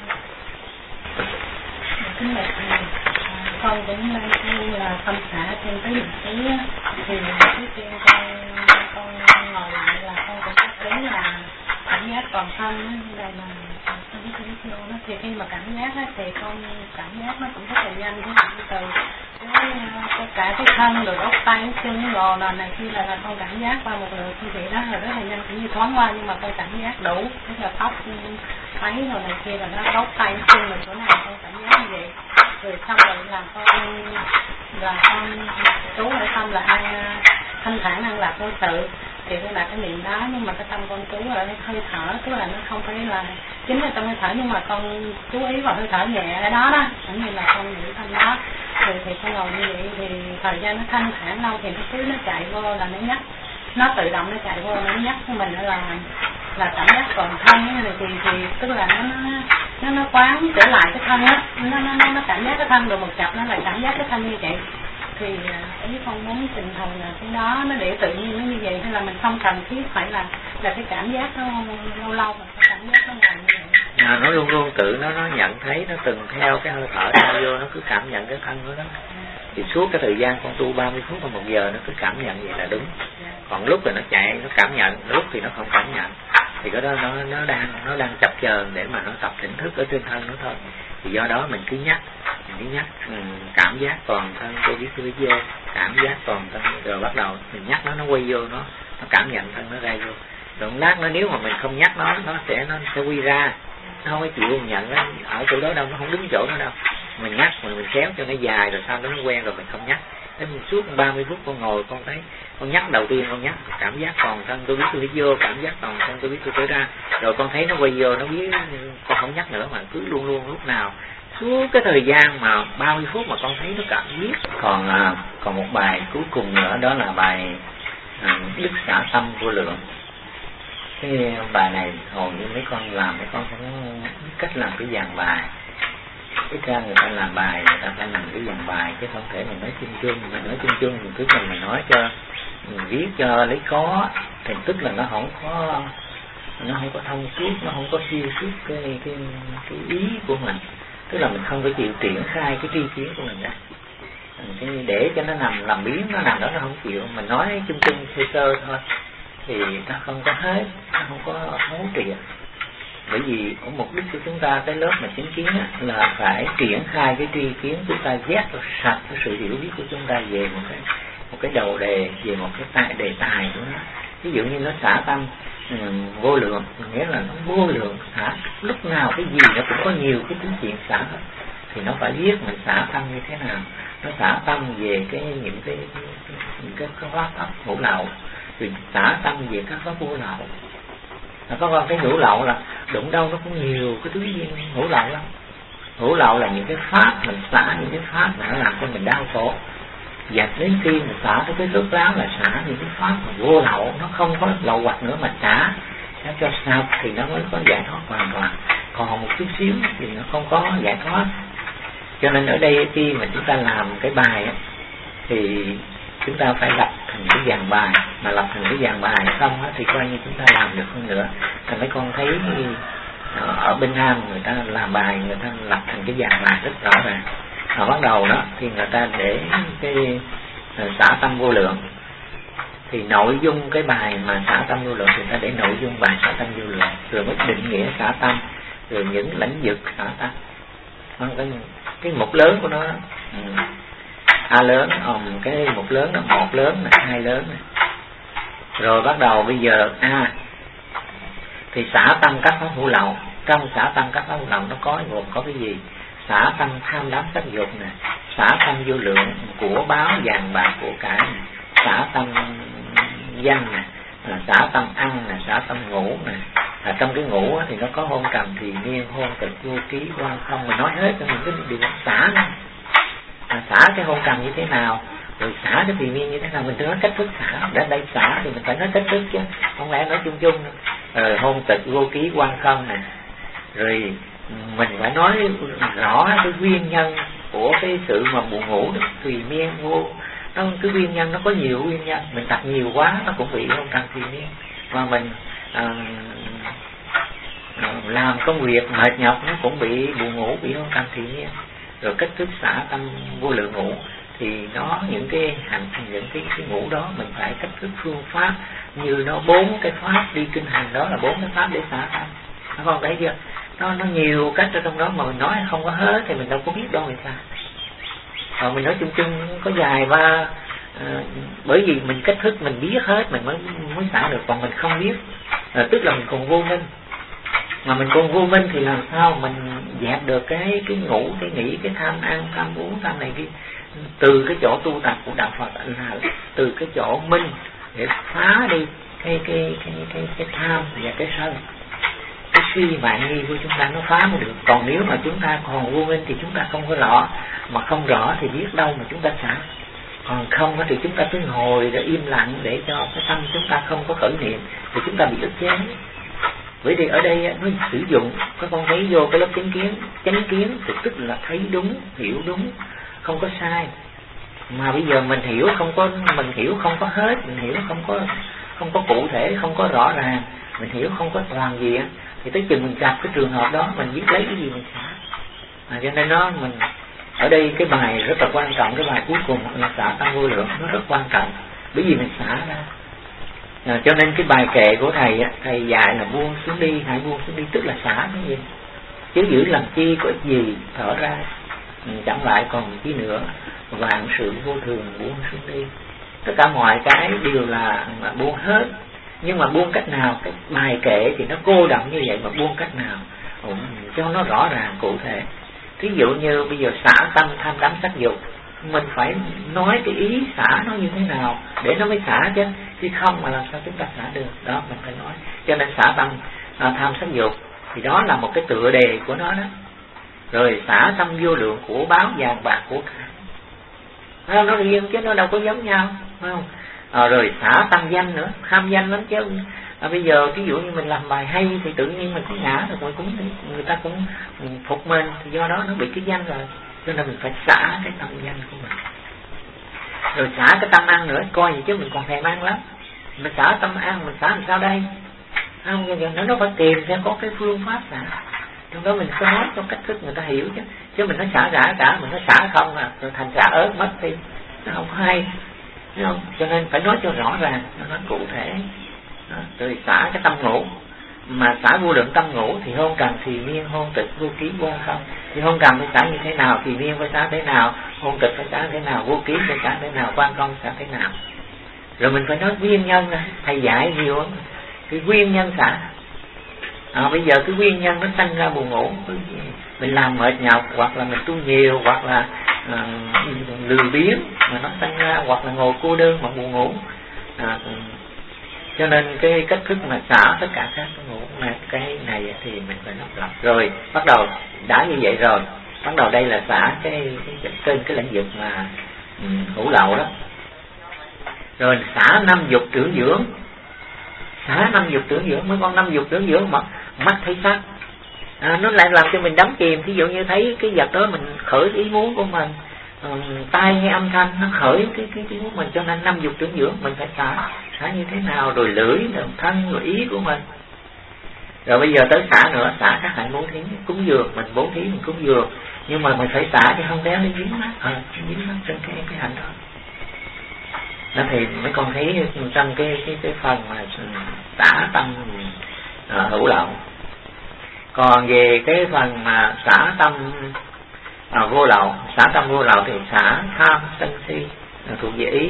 Con cũng đang tu là tâm xả trên tứ niệm xứ thì trước tiên con ngồi lại là con cũng chắc đến là cảm giác toàn thân đây là nó thì khi mà cảm giác thì con cảm giác nó cũng rất là nhanh, từ cái cả cái thân rồi đốt tay chân gò này kia là con cảm giác qua một lượt như vậy đó là rất là nhanh, cũng như thoáng qua, nhưng mà con cảm giác đủ, tức là tóc thấy rồi này kia là nó đốt tay chân rồi chỗ nào con cảm giác như vậy. Rồi xong rồi là con chú ở tâm là ăn thanh thản ăn lạc vô sự thì đây là cái niệm đó, nhưng mà cái tâm con chú ở hơi thở, tức là nó không phải là chính là trong hơi thở, nhưng mà con chú ý vào hơi thở nhẹ ở đó đó, cũng như là con nghĩ tâm đó. Rồi thì con ngồi như vậy thì thời gian nó thanh thản lâu thì nó cứ nó chạy vô là nó nhắc, nó tự động nó chạy vô nó nhắc cho mình là cảm giác toàn thân này thì tức là nó quán trở lại cái thân á, nó cảm giác cái thân rồi một chập nó lại cảm giác cái thân như vậy. Thì ý con muốn trình thầy là cái đó nó để tự nhiên nó như vậy, hay là mình không cần thiết phải là cái cảm giác nó lâu mình cái cảm giác nó ngồi như vậy. Nó luôn luôn tự nó nhận thấy, nó từng theo cái hơi thở ra vô, nó cứ cảm nhận cái thân của nó. Thì suốt cái thời gian con tu 30 phút hoặc 1 giờ nó cứ cảm nhận vậy là đúng. Còn lúc thì nó chạy nó cảm nhận, lúc thì nó không cảm nhận, thì cái đó nó đang chập chờn để mà nó tập tỉnh thức ở trên thân nó thôi. Thì do đó mình cứ nhắc cảm giác toàn thân, tôi biết vô cảm giác toàn thân, rồi bắt đầu mình nhắc nó quay vô, nó cảm nhận thân nó ra vô. Rồi lát nó nếu mà mình không nhắc nó sẽ quy ra, nó không có chịu nhận nó ở chỗ đó đâu, nó không đứng chỗ đó đâu. Mình nhắc mình kéo cho nó dài rồi sau đó nó quen rồi mình không nhắc. Thế mình suốt 30 phút con ngồi con thấy, con nhắc đầu tiên con nhắc cảm giác toàn thân tôi biết vô, cảm giác toàn thân tôi biết tôi ra, rồi con thấy nó quay vô, nó biết con không nhắc nữa mà cứ luôn luôn lúc nào suốt cái thời gian mà 30 phút mà con thấy nó cảm biết. Còn một bài cuối cùng nữa đó là bài đức xả tâm vô lượng. Cái bài này hầu như mấy con làm, mấy con cũng biết cách làm cái dàn bài. Ít ra người ta làm bài, người ta phải làm cái dàn bài chứ không thể mình nói chung. Mình nói chung mình cứ mình nói cho mình viết cho lấy có, thì tức là nó không có thông suốt, nó không có xuyên suốt cái ý của mình. Tức là mình không có chịu triển khai cái tri kiến của mình ra, để cho nó nằm làm biến, nó nằm đó nó không chịu. Mình nói chung sơ thôi thì nó không có hết, nó không có thấu triệt. Bởi vì có mục đích của chúng ta cái lớp mà chứng kiến là phải triển khai cái tri kiến, chúng ta giác được sạch cái sự hiểu biết của chúng ta về một cái đầu đề, về một cái đề tài của nó. Ví dụ như nó xả tâm vô lượng, nghĩa là nó vô lượng, xả lúc nào cái gì nó cũng có nhiều cái tính chuyện xả hết. Thì nó phải biết mình xả tâm như thế nào. Nó xả tâm về những cái pháp hữu lậu, rồi xả tâm về các pháp vô lậu. Có cái hữu lậu là đụng đâu nó cũng nhiều cái thứ hữu lậu lắm. Hữu lậu là những cái pháp mình xả, những cái pháp mà nó làm cho mình đau khổ. Và đến khi mình xả tới cái rốt ráo là xả những cái pháp mà vô lậu, nó không có lậu hoặc nữa mà xả sao cho sạch thì nó mới có giải thoát hoàn toàn, còn một chút xíu thì nó không có giải thoát. Cho nên ở đây khi mà chúng ta làm cái bài ấy, thì chúng ta phải lập thành cái dàn bài, mà lập thành cái dàn bài xong thì coi như chúng ta làm được hơn nữa. Thì mấy con thấy ở bên Nam người ta làm bài, người ta lập thành cái dàn bài rất rõ ràng. Bắt đầu đó thì người ta để cái xả tâm vô lượng, thì nội dung cái bài mà xả tâm vô lượng thì người ta để nội dung bài xả tâm vô lượng, rồi mới định nghĩa xả tâm, rồi những lãnh vực xả tâm. Cái mục lớn của nó A lớn, cái mục lớn đó, một lớn này, hai lớn này. Rồi bắt đầu bây giờ thì xả tâm các pháp hữu lậu. Trong xả tâm các pháp hữu lậu nó có gồm có cái gì? Xả tâm tham đắm sắc dục nè, xả tâm vô lượng của báo vàng bạc của cải nè, xả tâm danh nè, xả tâm ăn nè, xả tâm ngủ nè. Trong cái ngủ thì nó có hôn trầm thì miên, hôn tịch, vô ký, quan không, mà nói hết cho mình cái điều xả nữa. Xả cái hôn trầm như thế nào, rồi xả cái thì miên như thế nào, mình nói cách thức xả. Để đây xả thì mình phải nói cách thức chứ, không lẽ nói chung chung. Rồi hôn tịch, vô ký, quan không nè, rồi mình phải nói rõ cái nguyên nhân của cái sự mà buồn ngủ đó, tùy miên vô. Nó cái nguyên nhân nó có nhiều nguyên nhân, mình tập nhiều quá nó cũng bị hôn trầm tùy miên. Mà mình làm công việc mệt nhọc nó cũng bị buồn ngủ, bị hôn trầm tùy miên. Rồi cách thức xả tâm vô lượng ngủ thì nó những cái ngủ đó mình phải cách thức phương pháp, như nó 4 cái pháp đi kinh hành đó là 4 cái pháp để xả tâm. Nó không thấy chưa? Nó nhiều cách ở trong đó mà mình nói không có hết thì mình đâu có biết đâu người ta. Còn mình nói chung chung có dài ba, bởi vì mình cách thức mình biết hết mình mới xả được, còn mình không biết tức là mình còn vô minh. Mà mình còn vô minh thì làm sao mình dẹp được cái ngủ, cái nghĩ, cái tham ăn, tham uống, tham này kia. Từ cái chỗ tu tập của đạo Phật là từ cái chỗ minh để phá đi cái tham và cái sân, cái suy mạn nghi của chúng ta nó phá mới được. Còn nếu mà chúng ta còn vô minh thì chúng ta không có rõ, mà không rõ thì biết đâu mà chúng ta xả. Còn không thì chúng ta cứ ngồi để im lặng để cho cái tâm chúng ta không có khởi niệm thì chúng ta bị ức chế. Bởi vì ở đây nó sử dụng, các con thấy vô cái lớp chánh kiến thì tức là thấy đúng, hiểu đúng, không có sai. Mà bây giờ mình hiểu không có hết, mình hiểu không có cụ thể, không có rõ ràng, mình hiểu không có toàn diện, thì tới chừng mình gặp cái trường hợp đó mình biết lấy cái gì mình xả. Cho nên mình ở đây cái bài rất là quan trọng, cái bài cuối cùng là xả tâm vô lượng, nó rất quan trọng, bởi vì mình xả ra. Cho nên cái bài kệ của thầy dạy là buông xuống đi, hãy buông xuống đi, tức là xả cái gì, chứ giữ làm chi có ích gì, thở ra chẳng lại còn chi nữa, vạn sự vô thường buông xuống đi. Tất cả mọi cái đều là buông hết, nhưng mà buông cách nào? Cái bài kệ thì nó cô đọng như vậy, mà buông cách nào cho nó rõ ràng cụ thể. Thí dụ như bây giờ xả tâm tham đắm sắc dục, mình phải nói cái ý xả nó như thế nào để nó mới xả chứ không mà làm sao chúng ta xả được. Đó mình phải nói. Cho nên xả tâm tham sắc dục thì đó là một cái tựa đề của nó đó. Rồi xả tâm vô lượng của báo vàng bạc của cải, nó riêng chứ nó đâu có giống nhau, phải không? Rồi xả tâm danh nữa, tham danh lắm chứ. Bây giờ ví dụ như mình làm bài hay thì tự nhiên mình cũng ngã rồi, người ta cũng phục mình, thì do đó nó bị cái danh rồi. Cho nên mình phải xả cái tâm danh của mình. Rồi xả cái tâm ăn nữa, coi gì chứ mình còn thèm ăn lắm. Mình xả tâm ăn, mình xả làm sao đây? Không, nó phải tìm xem có cái phương pháp xả. Trong đó mình có nói trong cách thức người ta hiểu chứ. Chứ mình nói xả cả, mình nói xả không rồi thành xả ớt mất đi. Nó không có hay. Thấy không? Cho nên phải nói cho rõ ràng, nó nói cụ thể. Đó. Rồi xả cái tâm ngủ. Mà xả vô lượng tâm ngủ thì hôn trầm thì miên, hôn tịch, vô ký, quan không. Thì hôn trầm phải xả như thế nào, thì miên phải xả thế nào, hôn tịch phải xả thế nào, vô ký phải xả thế nào, quan không xả thế nào. Rồi mình phải nói nguyên nhân, thầy dạy nhiều lắm. Cái nguyên nhân xả. Bây giờ cái nguyên nhân nó sanh ra buồn ngủ, mình làm mệt nhọc, hoặc là mình tu nhiều, hoặc là lười biếng mà nó sanh ra, hoặc là ngồi cô đơn mà buồn ngủ. Cho nên cái cách thức mà xả tất cả các ngủ mà cái này thì mình phải lập. Rồi bắt đầu đã như vậy rồi, bắt đầu đây là xả trên cái lĩnh vực mà hữu lậu đó. Rồi xả 5 dục trưởng dưỡng, Xả 5 dục tưởng dưỡng. Mấy con 5 dục tưởng dưỡng mà mắt thấy sắc, nó lại làm cho mình đắm chìm. Thí dụ như thấy cái vật đó mình khởi ý muốn của mình, tai nghe âm thanh nó khởi cái muốn mình, cho nên 5 dục tưởng dưỡng mình phải xả như thế nào, rồi lưỡi, rồi thân, rồi ý của mình. Rồi bây giờ tới xả nữa, xả các hạnh bố thí, cúng dường, mình bố thí mình cúng dường, nhưng mà mình phải xả chứ không kéo nó dính mắt, dính mắt trên cái hạnh đó. Đó thì mấy con thấy trong cái phần mà xả tâm hữu lậu. Còn về cái phần mà xả tâm vô lậu, xả tâm vô lậu thì xả tham sân si thuộc về ý.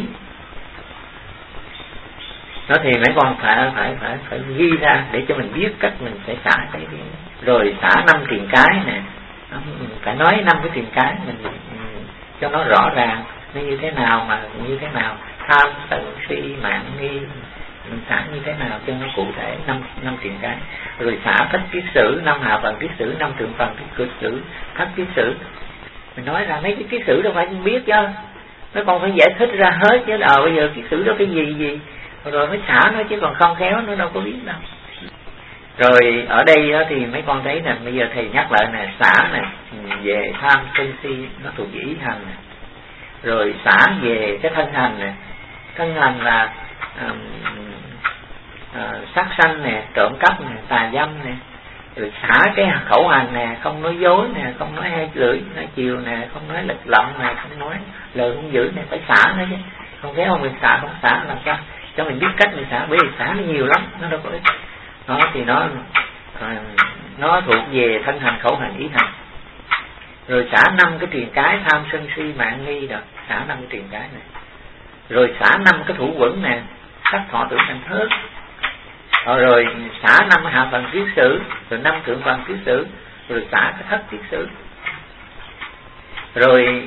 Đó thì mấy con phải ghi ra để cho mình biết cách mình sẽ xả cái gì. Rồi xả 5 tiền cái nè, phải nói 5 cái tiền cái mình cho nó rõ ràng, nó như thế nào mà như thế nào, tham sân si mạn nghi mình xả như thế nào cho nó cụ thể, 5 tiền cái. Rồi xả thất kiết sử, 5 hạ phần kiết sử, 5 thượng phần kiết sử, thất kiết sử. Mình nói ra mấy cái kiết sử đâu phải biết chứ, nó còn phải giải thích ra hết chứ. Bây giờ kiết sử đó cái gì rồi mới xả nó, chứ còn không khéo nó đâu có biết đâu. Rồi ở đây thì mấy con thấy nè, bây giờ thầy nhắc lại nè, xả nè về tham sân si nó thuộc về ý hành nè. Rồi xả về cái thân hành nè, thân hành là sát sanh nè, trộm cắp nè, tà dâm nè. Rồi xả cái khẩu hành nè, không nói dối nè, không nói hai lưỡi nói chiều nè, không nói lật lọng nè, không nói lời hung dữ nè, phải xả nó chứ. Không khéo không mình xả, không xả làm sao cho mình biết cách mình xả, bởi vì xả nó nhiều lắm, nó đâu có ích. Đó thì nó thuộc về thân hành, khẩu hành, ý hành. Rồi xả 5 cái triền cái, tham sân si mạn nghi đó, xả 5 cái triền cái này. Rồi xả 5 cái thủ quẩn nè, sắc thọ tưởng hành thức. Rồi xả 5 hạ phần kiết sử, rồi 5 thượng phần kiết sử, rồi xả cái thất kiết sử. Rồi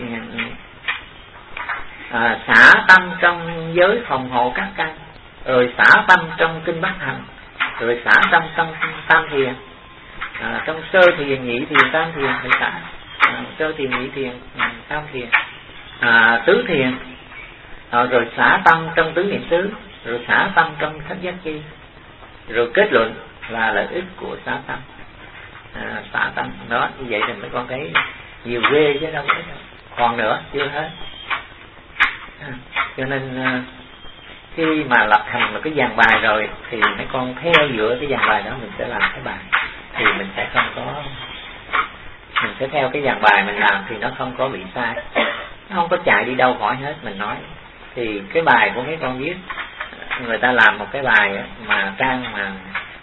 xả tâm trong giới phòng hộ các căn. Rồi xả tâm trong kinh bát hành. Rồi xả tâm trong tam thiền, trong sơ thiền, nhị thiền, tam thiền phải xả. Sơ thiền, nhị thiền, tam thiền, tứ thiền. Rồi xả tâm trong tứ niệm xứ. Rồi xả tâm trong thất giác chi. Rồi kết luận là lợi ích của xả tâm. Xả tâm đó, như vậy thì mấy con thấy nhiều ghê chứ đâu có đâu. Còn nữa chưa hết. Cho nên khi mà lập thành một cái dàn bài rồi thì mấy con theo dựa cái dàn bài đó mình sẽ làm cái bài, thì mình sẽ không có, mình sẽ theo cái dàn bài mình làm thì nó không có bị sai, nó không có chạy đi đâu khỏi hết. Mình nói thì cái bài của mấy con viết, người ta làm một cái bài mà trang mà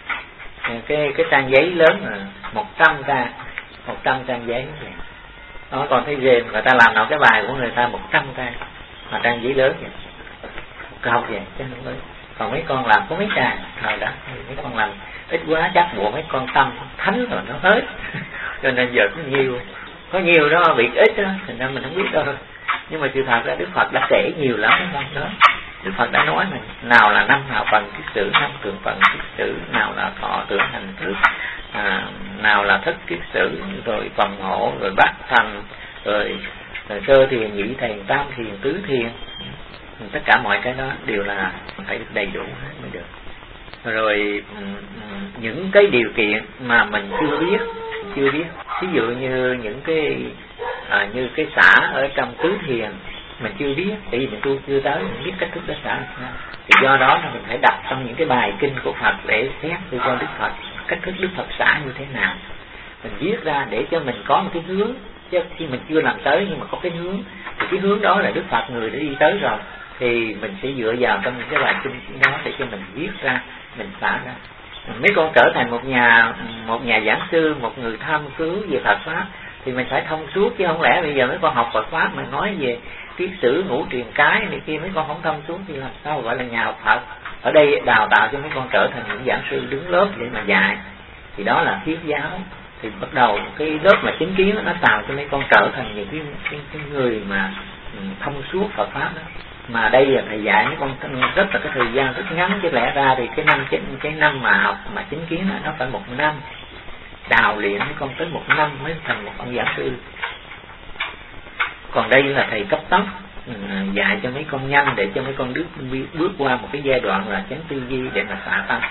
cái trang giấy lớn là 100 trang giấy vậy. Nó còn thấy ghê, người ta làm nào cái bài của người ta 100 trang mà trang giấy lớn vậy, câu vậy chứ không có. Còn mấy con làm có mấy trang thời đó, mấy con làm ít quá chắc bộ mấy con tâm thánh rồi nó hết cho nên giờ có nhiều đó bị ít đó, thành ra mình không biết đâu. Nhưng mà sự thật ra Đức Phật đã kể nhiều lắm đó. Đức Phật đã nói mình nào là 5 hạ phần kiết sử, 5 thượng phần kiết sử, nào là thọ tưởng hành thức, nào là thất kiết sử, rồi phòng hộ, rồi bát thành, rồi sơ thiền, nhị thiền, tam thiền, tứ thiền. Tất cả mọi cái đó đều là phải đầy đủ hết mới được. Rồi những cái điều kiện mà mình chưa biết, ví dụ như những cái như cái xả ở trong tứ thiền mình chưa biết, tại vì mình tu chưa tới, mình biết cách thức đó xả sao. Thì do đó là mình phải đọc trong những cái bài kinh của Phật để xét từ con Đức Phật, cách thức Đức Phật xả như thế nào, mình viết ra để cho mình có một cái hướng. Chứ khi mình chưa làm tới nhưng mà có cái hướng, thì cái hướng đó là Đức Phật người đã đi tới rồi, thì mình sẽ dựa vào trong những cái bài kinh đó để cho mình viết ra, mình xả ra. Mấy con trở thành một nhà giảng sư, một người tham cứu về Phật pháp thì mình phải thông suốt, chứ không lẽ bây giờ mấy con học Phật pháp mà nói về kiết sử, ngũ triền cái này kia, mấy con không thông suốt thì làm sao gọi là nhà học Phật. Ở đây đào tạo cho mấy con trở thành những giảng sư đứng lớp để mà dạy, thì đó là thuyết giáo. Thì bắt đầu cái lớp mà chính kiến nó tạo cho mấy con trở thành những cái người mà thông suốt Phật pháp đó. Mà đây là thầy dạy mấy con rất là cái thời gian rất ngắn, chứ lẽ ra thì cái năm mà học mà chính kiến đó, nó phải 1 năm đào luyện mấy con tới 1 năm mới thành một ông giảng sư. Còn đây là thầy cấp tốc, dạy cho mấy con nhanh để cho mấy con bước qua một cái giai đoạn là chánh tư duy để mà xả tâm,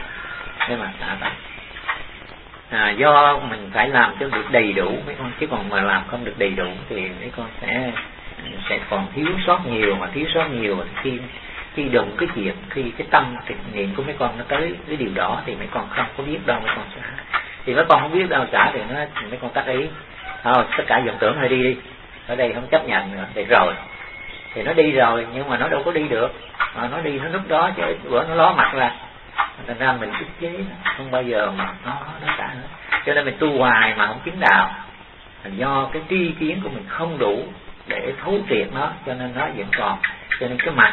do mình phải làm cho được đầy đủ mấy con, chứ còn mà làm không được đầy đủ thì mấy con sẽ còn thiếu sót nhiều, mà thiếu sót nhiều khi đụng cái chuyện, khi cái tâm trách nhiệm của mấy con nó tới cái điều đó thì mấy con không có biết đâu mấy con xả. Thì mấy con không biết đâu xả thì mấy con tác ý thôi, tất cả vọng tưởng thôi đi, ở đây không chấp nhận nữa, thì rồi thì nó đi rồi, nhưng mà nó đâu có đi được, mà nó đi nó lúc đó chứ bữa nó ló mặt ra, thành ra mình ức chế không bao giờ mà nó xả nữa. Cho nên mình tu hoài mà không chứng đạo, do cái tri kiến của mình không đủ để thấu triệt nó, cho nên nó vẫn còn. Cho nên cái mặt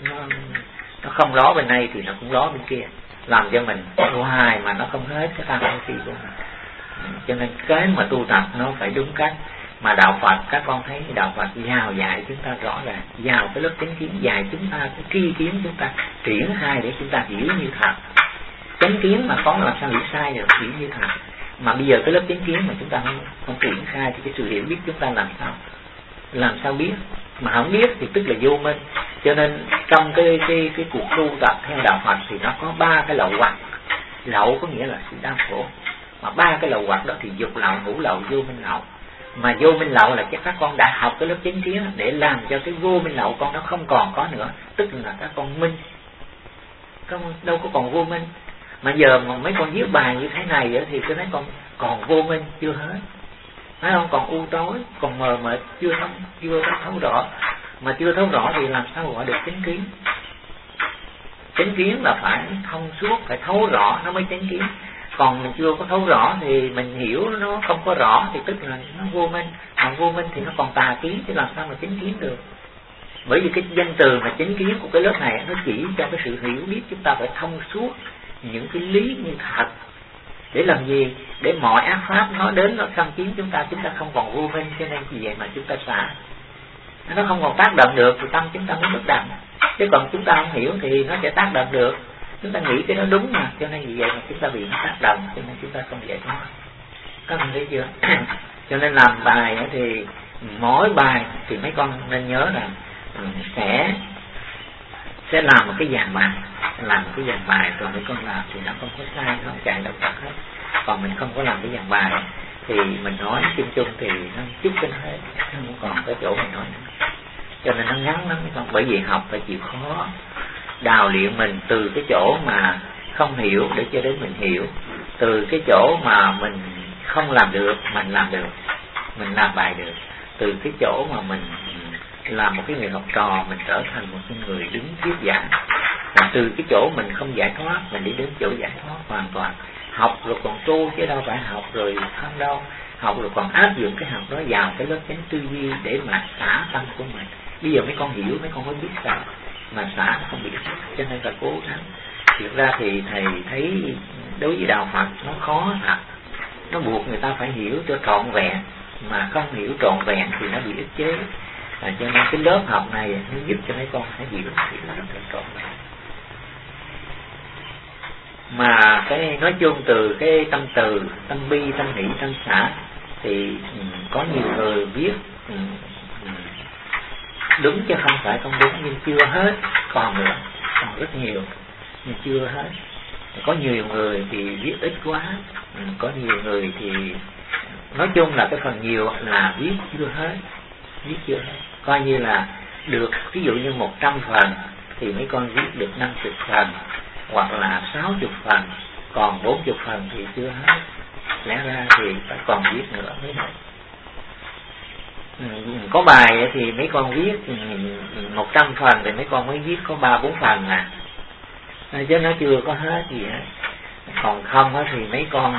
nó không ló bên này thì nó cũng ló bên kia, làm cho mình hoài mà nó không hết cái tham sân si của mình. Cho nên cái mà tu tập nó phải đúng cách. Mà đạo Phật, các con thấy đạo Phật vào dạy chúng ta rõ ràng, vào cái lớp chánh kiến dạy chúng ta cái tri kiến, chúng ta triển khai để chúng ta hiểu như thật. Chánh kiến mà có làm sao hiểu sai được, hiểu như thật. Mà bây giờ cái lớp chánh kiến mà chúng ta không triển khai thì cái sự hiểu biết chúng ta làm sao biết? Mà không biết thì tức là vô minh. Cho nên trong cái cuộc tu tập theo đạo Phật thì nó có 3 cái lậu hoặc. Lậu có nghĩa là sự đau khổ. Mà 3 cái lậu hoặc đó thì dục lậu, ngũ lậu, vô minh lậu. Mà vô minh lậu là các con đã học cái lớp chánh kiến để làm cho cái vô minh lậu con nó không còn có nữa, tức là các con minh, các con đâu có còn vô minh. Mà giờ mà mấy con viết bài như thế này thì cái mấy con còn vô minh chưa hết, thấy không? Còn u tối, còn mờ mịt, chưa thấu rõ. Mà chưa thấu rõ thì làm sao gọi được chánh kiến? Chánh kiến là phải thông suốt, phải thấu rõ nó mới chánh kiến. Còn mình chưa có thấu rõ thì mình hiểu nó không có rõ thì tức là nó vô minh. Mà vô minh thì nó còn tà kiến, chứ làm sao mà chánh kiến được? Bởi vì cái danh từ mà chánh kiến của cái lớp này nó chỉ cho cái sự hiểu biết chúng ta phải thông suốt những cái lý như thật. Để làm gì? Để mọi ác pháp nó đến nó xâm chiếm chúng ta không còn vô minh. Cho nên vì vậy mà chúng ta xả. Nó không còn tác động được thì tâm chúng ta mới bất động. Chứ còn chúng ta không hiểu thì nó sẽ tác động được. Chúng ta nghĩ cái đó đúng mà, cho nên vì vậy mà chúng ta bị nó tác động, cho nên chúng ta không giải thoát. Các bạn thấy chưa? Cho nên làm bài thì mỗi bài thì mấy con nên nhớ là sẽ làm một cái dàn bài, rồi mấy con làm thì nó không có sai, nó không chạy đâu cả hết. Còn mình không có làm cái dàn bài thì mình nói chung thì nó chút cái hết, không còn cái chỗ mình nói nữa. Cho nên nó ngắn lắm, bởi vì học phải chịu khó đào luyện mình từ cái chỗ mà không hiểu để cho đến mình hiểu, từ cái chỗ mà mình không làm được mình làm được, mình làm bài được, từ cái chỗ mà mình làm một cái người học trò mình trở thành một cái người đứng thuyết giảng, và từ cái chỗ mình không giải thoát mình đi đến chỗ giải thoát hoàn toàn. Học rồi còn tu chứ đâu phải học rồi không đâu, học rồi còn áp dụng cái học đó vào cái lớp chánh tư duy để mà xả tâm của mình. Bây giờ mấy con hiểu, mấy con mới biết sao mà xả không bị mất, cho nên là cố gắng. Thực ra thì thầy thấy đối với đạo Phật nó khó thật, nó buộc người ta phải hiểu cho trọn vẹn, mà không hiểu trọn vẹn thì nó bị ức chế. Cho nên cái lớp học này nó giúp cho mấy con phải hiểu nó trọn vẹn. Mà cái nói chung từ cái tâm từ, tâm bi, tâm hỷ, tâm xả thì có nhiều người viết đúng chứ không phải không đúng, nhưng chưa hết, còn nữa, còn rất nhiều nhưng chưa hết. Có nhiều người thì viết ít quá, có nhiều người thì nói chung là cái phần nhiều là viết chưa hết. Coi như là được, ví dụ như 100 phần thì mấy con viết được 50 phần hoặc là 60 phần, còn 40 phần thì chưa hết. Lẽ ra thì phải còn viết nữa mới hết. Có bài thì mấy con viết 100 phần thì mấy con mới viết có 3-4 phần chứ nó chưa có hết gì hết. Còn không thì mấy con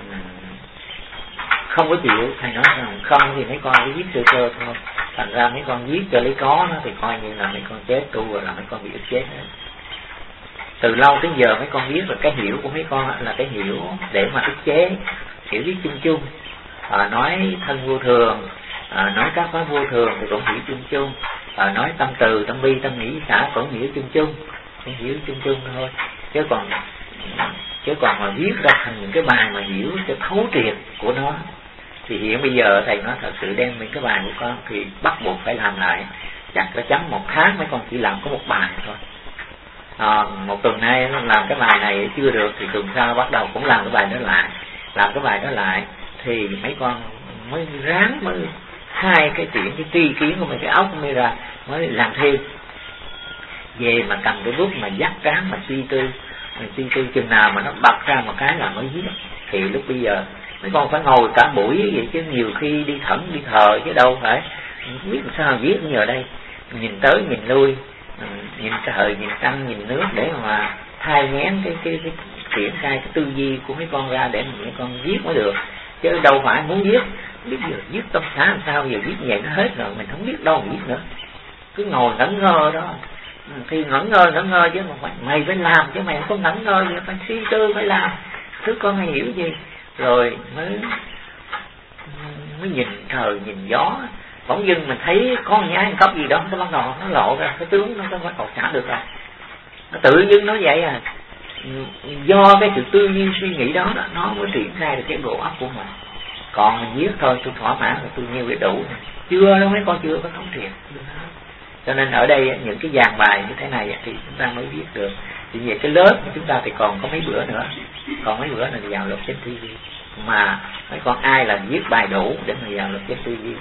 không có chịu, thầy nói rằng không thì mấy con cứ viết sơ sơ thôi. Thành ra mấy con viết cho lấy có nó thì coi như là mấy con chết tu rồi, là mấy con bị ức chế hết. Từ lâu tới giờ mấy con viết rồi, cái hiểu của mấy con là cái hiểu để mà ức chế, hiểu biết chung chung. Nói thân vô thường, nói các pháp vô thường thì cũng hiểu chung chung, nói tâm từ, tâm bi, tâm nghĩ, xả cũng hiểu chung chung, cũng hiểu chung chung thôi. Chứ còn mà viết ra thành những cái bài mà hiểu cho thấu triệt của nó thì hiện bây giờ thầy nói thật sự đem những cái bài của con thì bắt buộc phải làm lại. chắc là chấm 1 tháng mấy con chỉ làm có 1 bài thôi. Một tuần nay làm cái bài này chưa được thì tuần sau bắt đầu cũng làm cái bài đó lại, làm cái bài đó lại thì mấy con mới ráng mới hai cái chuyện cái tri kiến của mình, cái óc mới ra mới làm thêm. Về mà cầm cái bút mà dắt trán mà suy tư chừng nào mà nó bật ra một cái là mới viết. Thì lúc bây giờ mấy con phải ngồi cả buổi vậy chứ, nhiều khi đi thẫn đi thờ chứ đâu phải biết làm sao viết như ở đây, nhìn tới nhìn lui, nhìn trời nhìn trăng nhìn nước để mà thai nghén cái triển khai cái tư duy của mấy con ra để mấy con viết mới được, chứ đâu phải muốn viết biết giờ viết tâm xã làm sao, giờ viết như vậy nó hết rồi mình không biết đâu mà viết nữa, cứ ngồi ngẩn ngơ đó. Thì ngẩn ngơ chứ mà mày phải làm chứ mày không có ngẩn ngơ gì, phải suy tư phải làm, thứ con hay hiểu gì rồi mới nhìn trời nhìn gió. Bỗng dưng mình thấy có nhái cốc gì đó nó bắt đầu nó lộ ra cái tướng nó bắt đầu xả được rồi, nó tự dưng nó vậy à. Do cái sự tư duy suy nghĩ đó nó mới triển khai được cái bộ óc của mình. Còn mình viết thôi tôi thỏa mãn rồi tôi nhiêu để đủ, chưa đâu mấy con chưa có thấu triệt. Cho nên ở đây những cái dàn bài như thế này thì chúng ta mới viết được. Thì về cái lớp của chúng ta thì còn có mấy bữa nữa, còn mấy bữa là vào lớp chánh tư duy, mà mấy con ai là viết bài đủ để mà vào lớp chánh tư duy.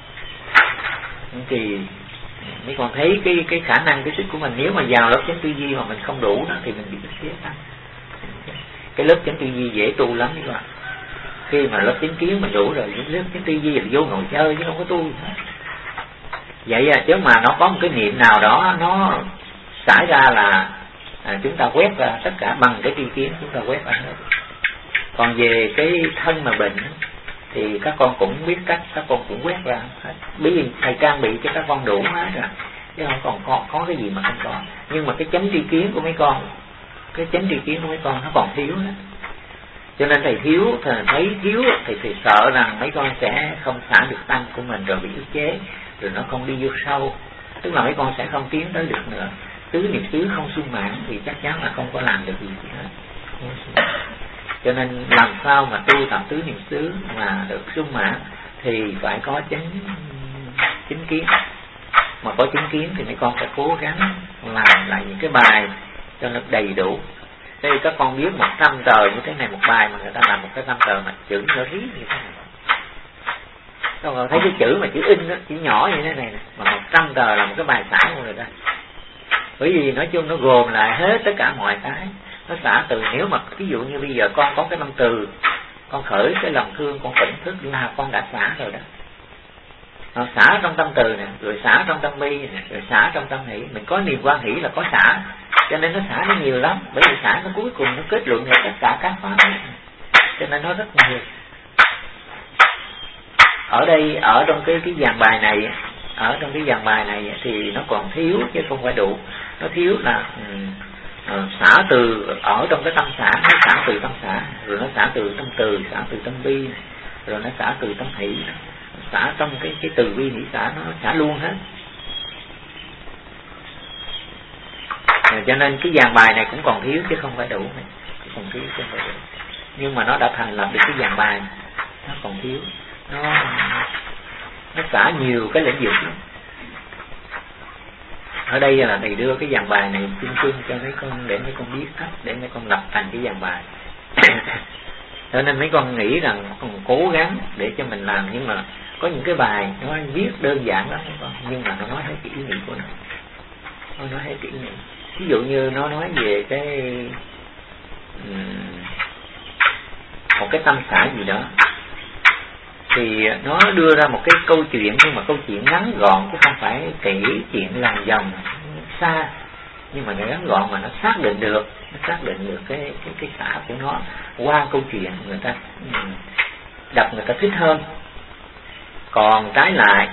Thì mấy con thấy cái khả năng cái sức của mình, nếu mà vào lớp chánh tư duy mà mình không đủ đó thì mình bị cái tăng. Cái lớp chánh tư duy dễ tu lắm các bạn. Khi mà lớp chánh kiến mình đủ rồi, lớp chánh tư duy là vô ngồi chơi chứ không có tu gì hết. Vậy à, chứ mà nó có một cái niệm nào đó nó xảy ra là chúng ta quét ra tất cả bằng cái tri kiến, chúng ta quét ra hết. Còn về cái thân mà bệnh thì các con cũng biết cách, các con cũng quét ra hết. Bởi vì thầy trang bị cho các con đủ hết rồi, chứ không còn có cái gì mà không có. Nhưng mà cái chánh tri kiến của mấy con, cái chánh tri kiến của mấy con nó còn thiếu đó. Cho nên thầy thiếu, thầy thấy thiếu thì thầy sợ rằng mấy con sẽ không xả được tâm của mình rồi bị ức chế, rồi nó không đi vô sâu, tức là mấy con sẽ không tiến tới được nữa. Tứ niệm xứ không sung mãn thì chắc chắn là không có làm được gì hết. Cho nên làm sao mà tu tập tứ niệm xứ mà được sung mãn thì phải có chánh kiến. Mà có chánh kiến thì mấy con phải cố gắng làm lại những cái bài cho nó đầy đủ. Đây các con biết 100 tờ như thế này một bài, mà người ta làm 100 tờ mà chữ nó rí như thế này. Các con thấy cái chữ mà chữ in đó, chữ nhỏ như thế này mà 100 tờ là một cái bài xả của người ta. Bởi vì nói chung nó gồm lại hết tất cả mọi cái. Nó xả từ, nếu mà ví dụ như bây giờ con có cái tâm từ, con khởi cái lòng thương, con tỉnh thức là con đã xả rồi đó. Nó xả trong tâm từ nè, rồi xả trong tâm bi nè, rồi xả trong tâm hỷ. Mình có niềm quan hỷ là có xả, cho nên nó xả nó nhiều lắm. Bởi vì xả nó cuối cùng nó kết luận là tất cả các pháp, cho nên nó rất nhiều. Ở đây, ở trong cái dàn bài này, ở trong cái dàn bài này thì nó còn thiếu chứ không phải đủ. Nó thiếu là xả từ ở trong cái tâm xả, nó xả từ tâm xả, rồi nó xả từ tâm từ, xả từ tâm bi, rồi nó xả từ tâm hỷ, xả trong cái từ bi hỷ xả, nó xả luôn hết. Cho nên cái dàn bài này cũng còn thiếu chứ không phải đủ, còn thiếu chứ không phải đủ. Nhưng mà nó đã thành lập được cái dàn bài, nó còn thiếu, nó xả nhiều cái lĩnh vực lắm. Ở đây là thầy đưa cái dàn bài này chung cho mấy con, để mấy con biết cách để mấy con lập thành cái dàn bài. Cho nên mấy con nghĩ rằng con cố gắng để cho mình làm, nhưng mà có những cái bài nó viết đơn giản lắm mấy con, nhưng mà nó nói hết cái ý nghĩa của nó nói hết cái ý nghĩa. Ví dụ như nó nói về cái một cái tâm xã gì đó, thì nó đưa ra một cái câu chuyện, nhưng mà câu chuyện ngắn gọn chứ không phải kể chuyện làm vòng xa, nhưng mà nó ngắn gọn mà nó xác định được, cái xã của nó qua câu chuyện, người ta đọc người ta thích hơn. Còn trái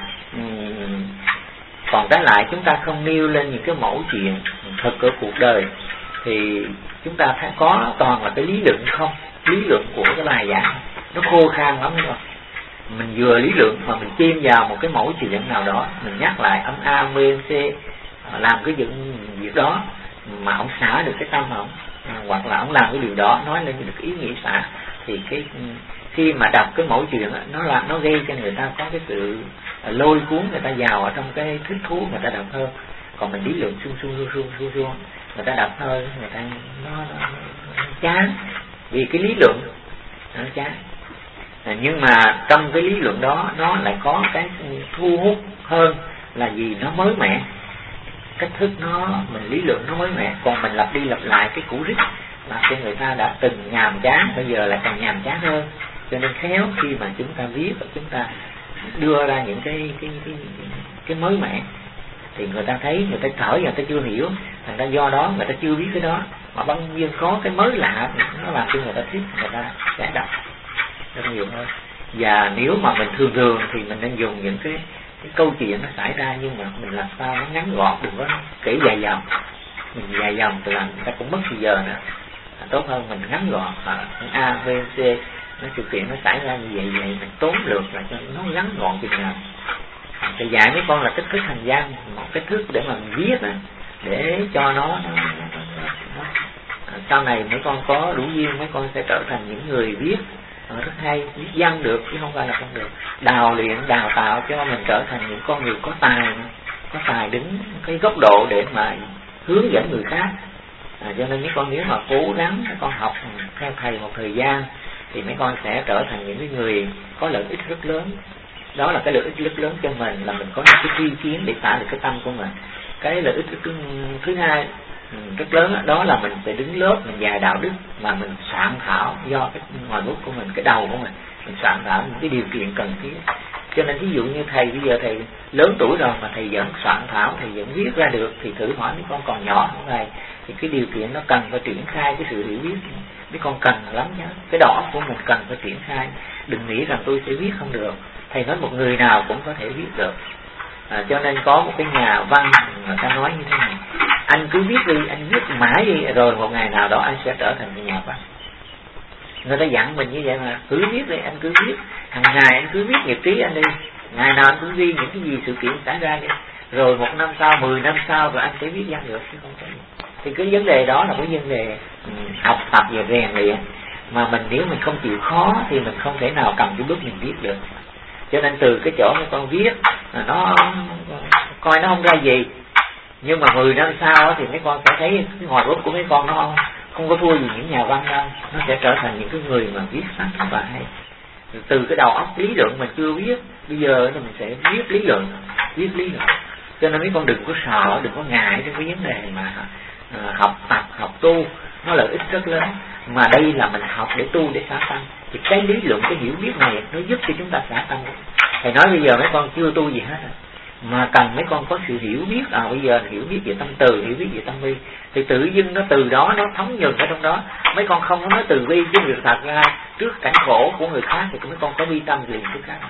lại chúng ta không nêu lên những cái mẫu chuyện thực ở cuộc đời thì chúng ta thấy có toàn là cái lý luận không, lý luận của cái bài giảng nó khô khan lắm rồi. Mình vừa lý luận mà mình chêm vào một cái mẫu chuyện nào đó, mình nhắc lại âm A, B, C, làm cái việc đó mà ông xả được cái tâm ông, hoặc là ông làm cái điều đó nói lên được ý nghĩa xả, thì khi mà đọc cái mẫu chuyện nó gây cho người ta có cái sự lôi cuốn người ta vào ở trong cái thích thú người ta đọc hơn. Còn mình lý luận suông người ta đọc hơn, người ta nó chán, vì cái lý luận nó chán. Nhưng mà trong cái lý luận đó nó lại có cái thu hút hơn là vì nó mới mẻ, cách thức nó mình lý luận nó mới mẻ. Còn mình lặp đi lặp lại cái cũ rích mà cho người ta đã từng nhàm chán, bây giờ lại càng nhàm chán hơn. Cho nên khéo khi mà chúng ta viết và chúng ta đưa ra những cái mới mẻ thì người ta thấy, người ta thở người ta chưa hiểu, thành ra do đó người ta chưa biết cái đó, mà bỗng nhiên có cái mới lạ nó làm cho người ta thích, người ta sẽ đọc rất nhiều hơn. Và nếu mà mình thường thì mình nên dùng những cái câu chuyện nó xảy ra, nhưng mà mình làm sao nó ngắn gọn, đừng có kể dài dòng. Mình dài dòng thì làm người ta cũng mất thời giờ nữa. Tốt hơn mình ngắn gọn, A, B, C, nó sự kiện nó xảy ra như vậy mình tốn lược lại cho nó ngắn gọn chừng nào. Thì dạy mấy con là cách thức hành văn, một cách thức để mà mình viết đó, để cho nó sau này mấy con có đủ duyên, mấy con sẽ trở thành những người viết rất hay, viết văn được chứ không phải là không được. Đào luyện, đào tạo cho mình trở thành những con người có tài đứng cái góc độ để mà hướng dẫn người khác. Cho nên mấy con nếu mà cố gắng mấy con học theo thầy một thời gian thì mấy con sẽ trở thành những cái người có lợi ích rất lớn. Đó là cái lợi ích rất lớn cho mình, là mình có những cái tri kiến để xả được cái tâm của mình. Cái lợi ích thứ hai rất lớn đó là mình sẽ đứng lớp, mình dạy đạo đức mà mình soạn thảo do cái ngòi bút của mình, cái đầu của mình soạn thảo những cái điều kiện cần thiết. Cho nên ví dụ như thầy bây giờ thầy lớn tuổi rồi mà thầy vẫn soạn thảo, thầy vẫn viết ra được, thì thử hỏi mấy con còn nhỏ như này thì cái điều kiện nó cần phải triển khai cái sự hiểu biết. Mấy con cần lắm nhá, cái đầu óc của mình cần phải triển khai. Đừng nghĩ rằng tôi sẽ viết không được. Thầy nói một người nào cũng có thể viết được. Cho nên có một cái nhà văn người ta nói như thế này: anh cứ viết đi, anh viết mãi đi, rồi một ngày nào đó anh sẽ trở thành một nhà văn. Người ta dặn mình như vậy mà, cứ viết đi, anh cứ viết, hàng ngày anh cứ viết nhật ký anh đi, ngày nào anh cũng ghi những cái gì sự kiện xảy ra đi, rồi 1 năm sau, 10 năm sau rồi anh sẽ viết văn được chứ không có gì. Thì cái vấn đề đó là cái vấn đề học tập và rèn luyện, mà mình nếu mình không chịu khó thì mình không thể nào cầm cái bút mình viết được. Cho nên từ cái chỗ mấy con viết nó coi nó không ra gì, nhưng mà 10 năm sau thì mấy con sẽ thấy cái ngòi bút của mấy con nó không có thua gì những nhà văn đâu, nó sẽ trở thành những cái người mà viết sách và hay. Từ cái đầu óc lý luận mình chưa viết, bây giờ thì mình sẽ viết lý luận. Cho nên mấy con đừng có sợ, đừng có ngại trong cái vấn đề mà học tập, học tu, nó lợi ích rất lớn. Mà đây là mình học để tu, để xả tâm, thì cái lý luận, cái hiểu biết này nó giúp cho chúng ta xả tâm. Thầy nói bây giờ mấy con chưa tu gì hết, mà cần mấy con có sự hiểu biết. Bây giờ hiểu biết về tâm từ, hiểu biết về tâm vi, thì tự dưng nó từ đó nó thấm nhuần ở trong đó. Mấy con không có nói từ vi, chứ việc thật ra trước cảnh khổ của người khác thì mấy con có vi tâm liền trước khác.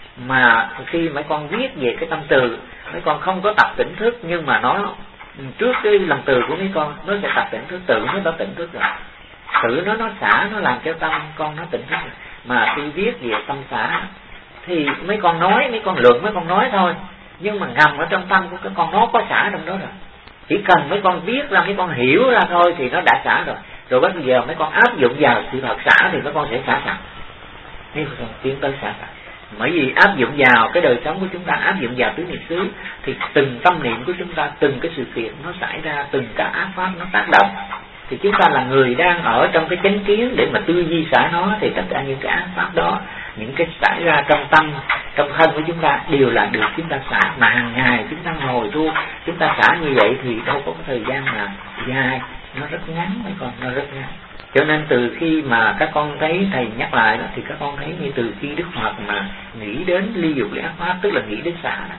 Mà khi mấy con viết về cái tâm từ, mấy con không có tập tỉnh thức, nhưng mà nó trước cái lòng từ của mấy con nó sẽ tập tỉnh thức, tự nó đã tỉnh thức rồi, tự nó xả, nó làm cho tâm con nó tỉnh thức rồi. Mà khi viết về tâm xả thì mấy con nói, mấy con luận, mấy con nói thôi, nhưng mà ngầm ở trong tâm của các con nó có xả trong đó rồi. Chỉ cần mấy con viết ra, mấy con hiểu ra thôi thì nó đã xả rồi. Rồi bây giờ mấy con áp dụng vào sự thật xả thì mấy con sẽ xả sạch. Nếu con tiến tới xả sạch, bởi vì áp dụng vào cái đời sống của chúng ta, áp dụng vào tứ niệm xứ, thì từng tâm niệm của chúng ta, từng cái sự kiện nó xảy ra, từng cái ác pháp nó tác động, thì chúng ta là người đang ở trong cái chánh kiến để mà tư duy xả nó. Thì tất cả những cái ác pháp đó, những cái xảy ra trong tâm, trong thân của chúng ta đều là được chúng ta xả. Mà hàng ngày chúng ta ngồi tu, chúng ta xả như vậy thì đâu có thời gian mà dài, nó rất ngắn mấy con, nó rất ngắn. Cho nên từ khi mà các con thấy thầy nhắc lại đó, thì các con thấy như từ khi Đức Phật mà nghĩ đến ly dục ly ác pháp, tức là nghĩ đến xả đó,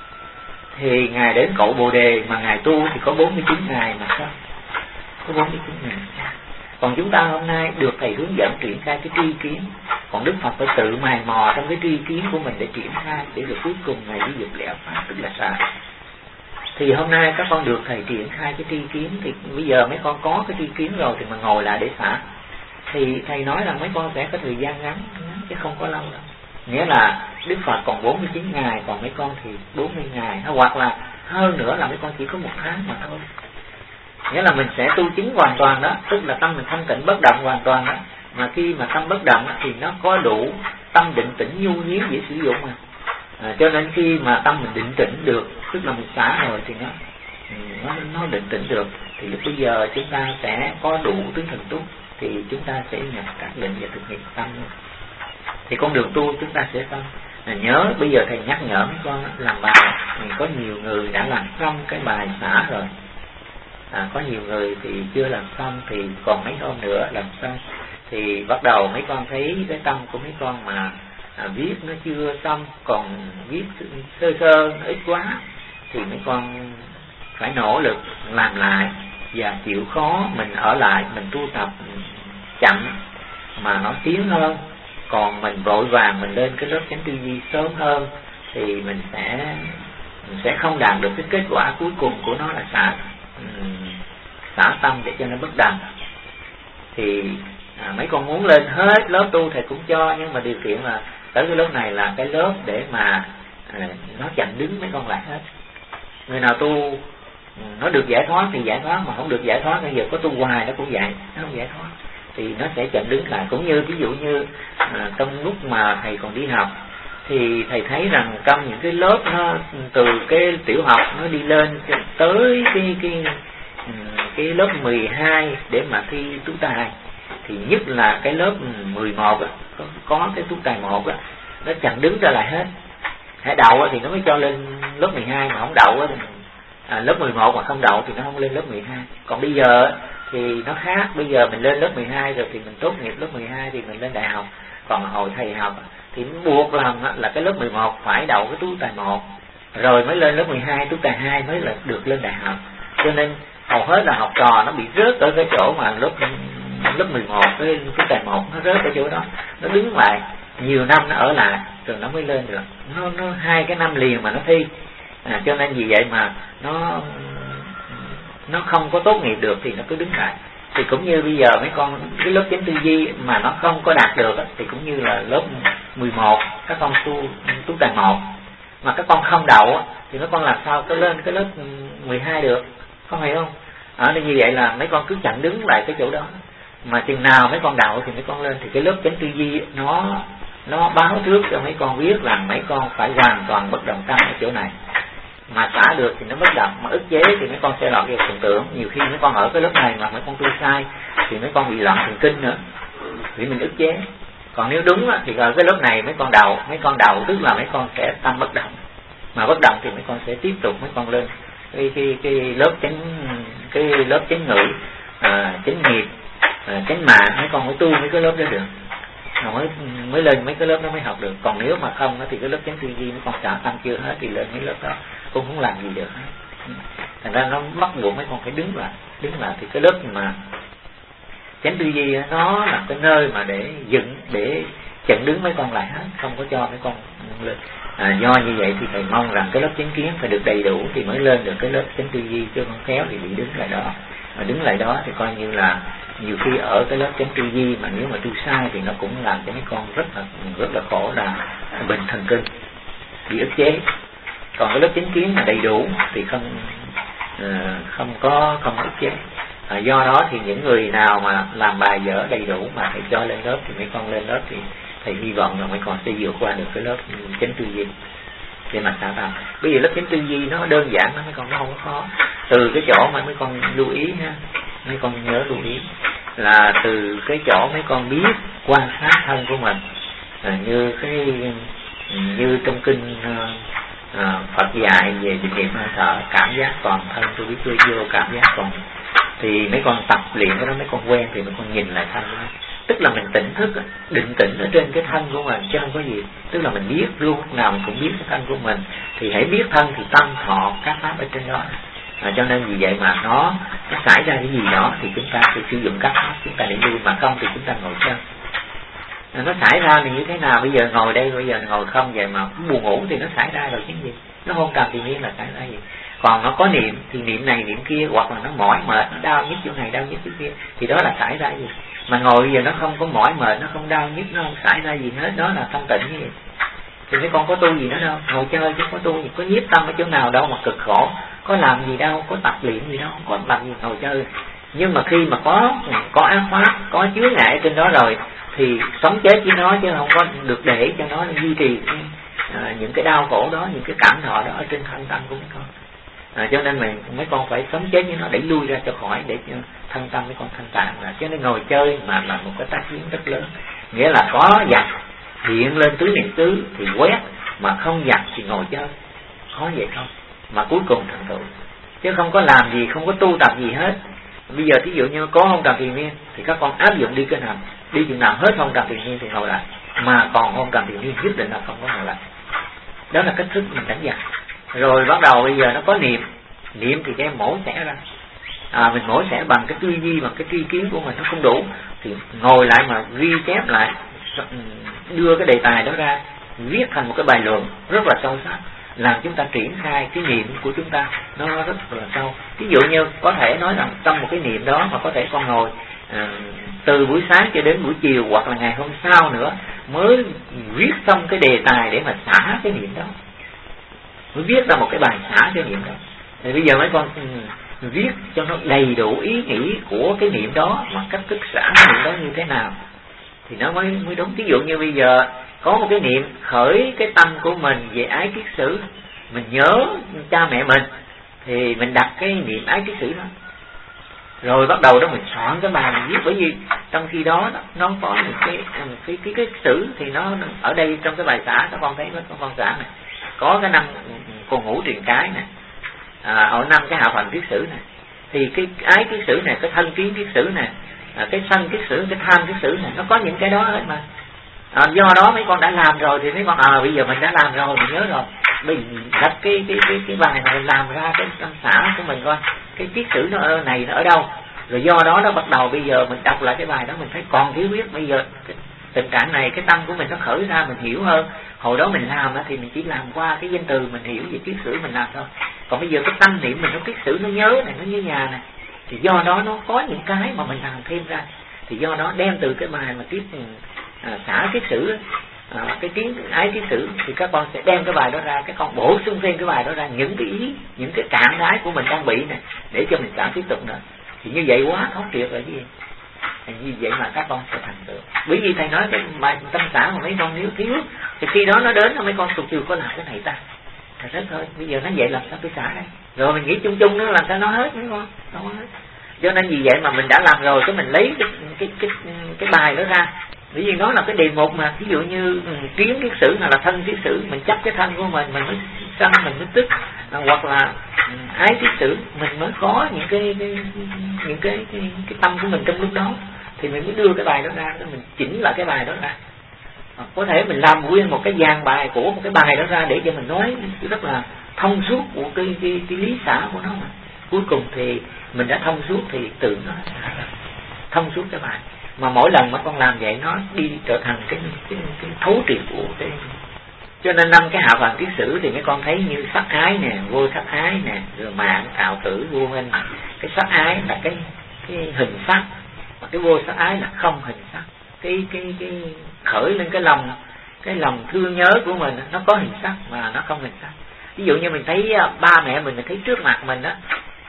thì Ngài đến cội Bồ Đề mà Ngài tu thì có 49 ngày mà sao? Có 49 ngày. Còn chúng ta hôm nay được thầy hướng dẫn triển khai cái tri kiến, còn Đức Phật phải tự mài mò trong cái tri kiến của mình để triển khai, để rồi cuối cùng Ngài ly dục ly ác pháp, tức là xả. Thì hôm nay các con được thầy triển khai cái tri kiến, thì bây giờ mấy con có cái tri kiến rồi thì mà ngồi lại để xả, thì thầy nói rằng mấy con sẽ có thời gian ngắn chứ không có lâu đâu. Nghĩa là Đức Phật còn 49 ngày, còn mấy con thì 40 ngày, hoặc là hơn nữa là mấy con chỉ có 1 tháng mà thôi. Nghĩa là mình sẽ tu chứng hoàn toàn đó, tức là tâm mình thanh tịnh bất động hoàn toàn đó. Mà khi mà tâm bất động thì nó có đủ tâm định tĩnh nhu nhiếm dễ sử dụng mà. Cho nên khi mà tâm mình định tĩnh được, tức là mình xả rồi thì nó định tĩnh được, thì lúc bây giờ chúng ta sẽ có đủ tướng thần túc, thì chúng ta sẽ nhập các định và thực hiện tâm. Thì con đường tu chúng ta sẽ xong. Nhớ bây giờ thầy nhắc nhở mấy con làm bài, có nhiều người đã làm xong cái bài xả rồi, có nhiều người thì chưa làm xong, thì còn mấy hôm nữa làm xong. Thì bắt đầu mấy con thấy cái tâm của mấy con mà viết nó chưa xong, còn viết sơ sơ nó ít quá, thì mấy con phải nỗ lực làm lại và chịu khó mình ở lại, mình tu tập chậm mà nó tiến hơn. Còn mình vội vàng mình lên cái lớp chánh tư duy sớm hơn thì mình sẽ không đạt được cái kết quả cuối cùng của nó là xả tâm để cho nó bất đẳng. Thì mấy con muốn lên hết lớp tu thầy cũng cho, nhưng mà điều kiện là tới cái lớp này là cái lớp để mà nó chặn đứng mấy con lại hết. Người nào tu nó được giải thoát thì giải thoát, mà không được giải thoát bây giờ có tu hoài nó cũng vậy, nó không giải thoát thì nó sẽ chặn đứng lại. Cũng như ví dụ như trong lúc mà thầy còn đi học thì thầy thấy rằng trong những cái lớp nó từ cái tiểu học nó đi lên tới cái lớp 12 để mà thi tú tài, thì nhất là cái lớp 11 có cái tú tài 1 nó chặn đứng ra lại hết. Hãy đậu thì nó mới cho lên lớp 12, mà không đậu lớp 11 mà không đậu thì nó không lên lớp 12. Còn bây giờ thì nó khác, bây giờ mình lên lớp 12 rồi thì mình tốt nghiệp lớp 12 thì mình lên đại học. Còn hồi thầy học thì buộc lòng là cái lớp 11 phải đậu cái tú tài 1 rồi mới lên lớp 12, tú tài 2 mới là được lên đại học. Cho nên hầu hết là học trò nó bị rớt ở cái chỗ mà lớp 11, cái tú tài 1 nó rớt ở chỗ đó, nó đứng lại nhiều năm nó ở lại rồi nó mới lên được. Nó 2 cái năm liền mà nó thi. Cho nên vì vậy mà nó không có tốt nghiệp được thì nó cứ đứng lại. Thì cũng như bây giờ mấy con cái lớp chánh tư duy mà nó không có đạt được thì cũng như là lớp 11 các con tú tài 1 mà các con không đậu thì mấy con làm sao có lên cái lớp 12 được, con hiểu không? Nên như vậy là mấy con cứ chặn đứng lại cái chỗ đó, mà chừng nào mấy con đậu thì mấy con lên. Thì cái lớp chánh tư duy nó báo trước cho mấy con biết rằng mấy con phải hoàn toàn bất động tâm ở chỗ này. Mà xả được thì nó bất động, mà ức chế thì mấy con sẽ lọt vào tưởng tượng. Nhiều khi mấy con ở cái lớp này mà mấy con tu sai thì mấy con bị loạn thần kinh nữa, vì mình ức chế. Còn nếu đúng thì ở cái lớp này mấy con đậu tức là mấy con sẽ tâm bất động. Mà bất động thì mấy con sẽ tiếp tục mấy con lên cái lớp chánh ngữ, chánh nghiệp, chánh mạng. Mấy con phải tu mấy cái lớp đó được, mới lên mấy cái lớp đó mới học được. Còn nếu mà không thì cái lớp chánh tư duy mấy con xả tâm chưa hết thì lên mấy lớp đó cũng không làm gì được hết. Thành ra nó bắt buộc mấy con phải đứng lại. Thì cái lớp mà chánh tư duy nó là cái nơi mà để chặn đứng mấy con lại hết, không có cho mấy con lên. Do như vậy thì thầy mong rằng cái lớp chánh kiến phải được đầy đủ thì mới lên được cái lớp chánh tư duy, chứ không khéo thì bị đứng lại đó. Mà đứng lại đó thì coi như là nhiều khi ở cái lớp chánh tư duy mà nếu mà tu sai thì nó cũng làm cho mấy con rất là khổ, là bệnh thần kinh, bị ức chế. Còn cái lớp chánh kiến mà đầy đủ thì không ức chế. Do đó thì những người nào mà làm bài dở đầy đủ mà thầy cho lên lớp thì mấy con lên lớp thì thầy hy vọng là mấy con sẽ vượt qua được cái lớp chánh tư duy để mà xả tâm. Bây giờ lớp chánh tư duy nó đơn giản lắm mấy con, nó không có khó. Từ cái chỗ mà mấy con lưu ý ha, mấy con nhớ lưu ý là từ cái chỗ mấy con biết quan sát thân của mình, như trong kinh Phật dạy về định niệm hơi thở, cảm giác toàn thân tôi biết tôi vô cảm giác còn. Thì mấy con tập luyện cái đó, mấy con quen thì mấy con nhìn lại thân đó. Tức là mình tỉnh thức, định tĩnh ở trên cái thân của mình chứ không có gì. Tức là mình biết luôn, lúc nào mình cũng biết cái thân của mình. Thì hãy biết thân thì tâm thọ các pháp ở trên đó. Cho nên vì vậy mà nó xảy ra cái gì đó thì chúng ta sẽ sử dụng các pháp chúng ta để nuôi, mà không thì chúng ta ngồi chân. Nó xảy ra thì như thế nào? Bây giờ ngồi đây, bây giờ ngồi không vậy mà buồn ngủ thì nó xảy ra rồi chứ gì. Nó hôn trầm thì nhiên là xảy ra gì. Còn nó có niệm thì niệm này niệm kia, hoặc là nó mỏi mệt, nó đau nhức chỗ này đau nhức chỗ kia, thì đó là xảy ra gì. Mà ngồi bây giờ nó không có mỏi mệt, nó không đau nhức, nó không xảy ra gì hết, đó là thanh tịnh như vậy. Thì mấy con có tu gì nữa đâu, ngồi chơi chứ có tu gì, có nhiếp tâm ở chỗ nào đâu mà cực khổ, có làm gì đâu, có tập luyện gì đâu, có làm gì ngồi chơi. Nhưng mà khi mà có ác pháp, có chướng ngại trên đó rồi thì sống chết với nó, chứ không có được để cho nó duy trì những cái đau khổ đó, những cái cảm thọ đó ở trên thân tâm của mấy con. Cho nên mấy con phải sống chết với nó để lui ra cho khỏi, để cho thân tâm mấy con thanh tạng. Cho nên ngồi chơi mà là một cái tác chiến rất lớn. Nghĩa là có giặc hiện lên tứ niệm xứ thì quét, mà không giặc thì ngồi chơi. Có vậy không? Mà cuối cùng thành tựu. Chứ không có làm gì, không có tu tập gì hết. Bây giờ thí dụ như có hôn trầm triền miên thì các con áp dụng đi cái nào, đi chừng nào hết hôn trầm triền miên thì ngồi lại, mà còn hôn trầm triền miên nhất định là không có ngồi lại. Đó là cách thức mình đánh giặc. Rồi bắt đầu bây giờ nó có niệm thì đem mổ xẻ ra. Mình mổ xẻ bằng cái tư duy, bằng cái tri kiến của mình nó không đủ thì ngồi lại mà ghi chép lại, đưa cái đề tài đó ra, viết thành một cái bài luận rất là sâu sắc, làm chúng ta triển khai cái niệm của chúng ta nó rất là sâu. Ví dụ như có thể nói rằng trong một cái niệm đó mà có thể con ngồi từ buổi sáng cho đến buổi chiều, hoặc là ngày hôm sau nữa mới viết xong cái đề tài để mà xả cái niệm đó, mới viết ra một cái bài xả cái niệm đó. Thì bây giờ mấy con viết cho nó đầy đủ ý nghĩ của cái niệm đó, mà cách thức xả cái niệm đó như thế nào thì nó mới đúng. Ví dụ như bây giờ có một cái niệm khởi cái tâm của mình về ái kiết sử, mình nhớ cha mẹ mình thì mình đặt cái niệm ái kiết sử đó, rồi bắt đầu đó mình soạn cái bài mình viết. Bởi vì trong khi đó nó có một cái sử thì nó ở đây trong cái bài xả các con thấy con xả này có cái năm con ngũ truyền cái này, ở năm cái hạ phần kiết sử này, thì cái ái kiết sử này, cái thân kiến kiết sử này, cái sân kiết sử, cái tham kiết sử này, nó có những cái đó hết mà. Do đó mấy con đã làm rồi thì mấy con bây giờ mình đã làm rồi, mình nhớ rồi, mình đặt cái bài này mình làm ra cái tâm xã của mình coi cái kiết sử nó ở này, nó ở đâu, rồi do đó nó bắt đầu bây giờ mình đọc lại cái bài đó mình thấy còn thiếu biết. Bây giờ tình trạng này cái tâm của mình nó khởi ra, mình hiểu hơn. Hồi đó mình làm thì mình chỉ làm qua cái danh từ, mình hiểu về kiết sử mình làm thôi. Còn bây giờ cái tâm niệm mình nó kiết sử, nó nhớ này, nó nhớ nhà này, thì do đó nó có những cái mà mình làm thêm ra. Thì do đó đem từ cái bài mà tiếp xả kiết sử, cái tiếng ái kiết sử, thì các con sẽ đem cái bài đó ra, các con bổ sung thêm cái bài đó ra những cái ý, những cái trạng thái của mình đang bị này, để cho mình xả tiếp tục nữa. Thì như vậy quá thấu triệt rồi chứ gì. Như vậy mà các con sẽ thành tựu. Bởi vì thầy nói cái bài tâm xả mà mấy con nếu thiếu thì khi đó nó đến mấy con tụt chưa có làm cái này ta, thật rất thôi. Bây giờ nó vậy làm sao tôi xả đây, rồi mình nghĩ chung chung nó làm sao nó hết mấy con, không hết. Cho nên vì vậy mà mình đã làm rồi, cái mình lấy cái bài đó ra. Bởi vì nó là cái đề mục mà, ví dụ như kiến kiết sử hoặc là thân kiết sử, mình chấp cái thân của mình mới sân, mình mới tức, hoặc là ái kiết sử mình mới có những cái tâm của mình trong lúc đó, thì mình mới đưa cái bài đó ra, mình chỉnh lại cái bài đó ra. Có thể mình làm nguyên một cái dàn bài của một cái bài đó ra để cho mình nói rất là thông suốt của cái lý xả của nó, mà cuối cùng thì mình đã thông suốt thì tự nó thông suốt cái bài. Mà mỗi lần mà con làm vậy nó đi trở thành cái thấu triệt của cái. Cho nên năm cái hạ phần kiết sử thì mấy con thấy như sắc ái nè, vô sắc ái nè, rồi mạng, tạo tử, vô minh. Cái sắc ái là cái hình sắc, và cái vô sắc ái là không hình sắc. Cái khởi lên cái lòng thương nhớ của mình nó có hình sắc mà nó không hình sắc. Ví dụ như mình thấy ba mẹ mình thấy trước mặt mình đó,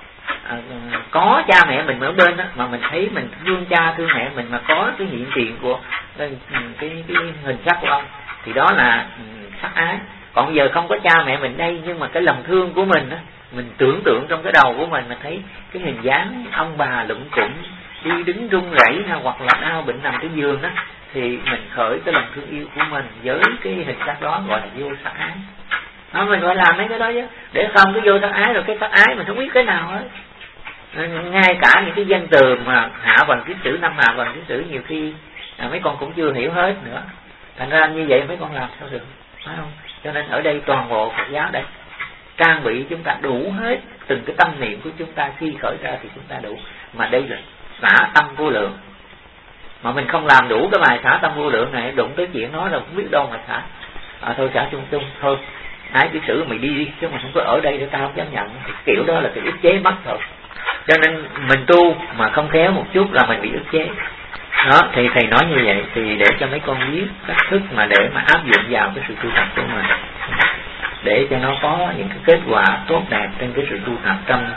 có cha mẹ mình ở bên đó, mà mình thấy mình thương cha thương mẹ mình mà có cái hiện tiền của cái hình sắc của ông, thì đó là sắc ái. Còn bây giờ không có cha mẹ mình đây, nhưng mà cái lòng thương của mình đó, mình tưởng tượng trong cái đầu của mình thấy cái hình dáng ông bà lụng cụng đi đứng run rẩy, hoặc là đau bệnh nằm trên giường đó, thì mình khởi cái lòng thương yêu của mình với cái hình sắc đó, gọi là vô sắc ái. Mình phải làm mấy cái đó chứ, để không cái vô sắc ái rồi cái sắc ái mình không biết cái nào hết. Ngay cả những cái danh từ mà hạ phần kiết sử, năm hạ phần kiết sử nhiều khi mấy con cũng chưa hiểu hết nữa. Thành ra như vậy mấy con làm sao được, phải không? Cho nên ở đây toàn bộ Phật giáo đây trang bị chúng ta đủ hết từng cái tâm niệm của chúng ta, khi khởi ra thì chúng ta đủ. Mà đây là xả tâm vô lượng, mà mình không làm đủ cái bài xả tâm vô lượng này, đụng tới chuyện nói là không biết đâu mà xả. Thôi xả chung chung thôi, ái kiết sử mày đi chứ mà không có ở đây để tao không dám nhận. Kiểu đó là cái ức chế mất rồi. Cho nên mình tu mà không khéo một chút là mình bị ức chế đó. Thì thầy nói như vậy thì để cho mấy con biết cách thức mà để mà áp dụng vào cái sự tu tập của mình, để cho nó có những cái kết quả tốt đẹp trên cái sự tu tập trong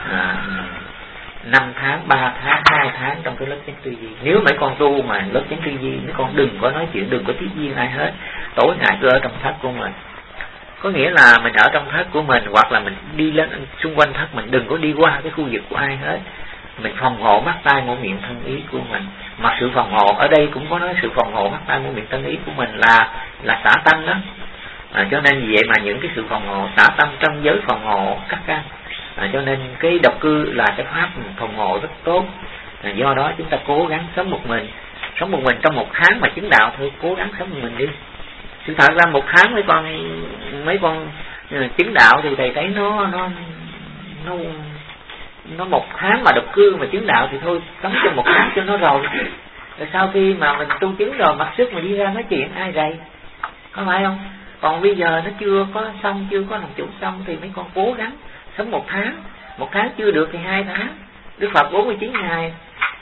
5 tháng, 3 tháng, 2 tháng trong cái lớp chánh tư duy. Nếu mấy con tu mà lớp chánh tư duy, mấy con đừng có nói chuyện, đừng có tiếp duyên ai hết. Tối ngày cứ ở trong thất của mình, Có nghĩa là mình ở trong thất của mình, hoặc là mình đi lên xung quanh thất, mình đừng có đi qua cái khu vực của ai hết. Mình phòng hộ mắt tai mũi miệng thân ý của mình. Mà sự phòng hộ ở đây cũng có nói sự phòng hộ mắt tai mũi miệng thân ý của mình là xả tâm đó. Cho nên vì vậy mà những cái sự phòng hộ xả tâm trong giới phòng hộ các căn. Cho nên cái độc cư là cái pháp phòng hộ rất tốt. Do đó chúng ta cố gắng sống một mình trong 1 tháng mà chứng đạo thôi, cố gắng sống một mình đi. Sự thật ra 1 tháng mấy con chứng đạo thì thầy thấy nó 1 tháng mà độc cư mà chứng đạo thì thôi, sống trong 1 tháng cho nó rồi sau khi mà mình tu chứng rồi mặc sức mà đi ra nói chuyện ai rầy, có phải không? Còn bây giờ nó chưa có xong, chưa có làm chủ xong thì mấy con cố gắng sống 1 tháng. 1 tháng chưa được thì 2 tháng. Đức Phật 49 ngày,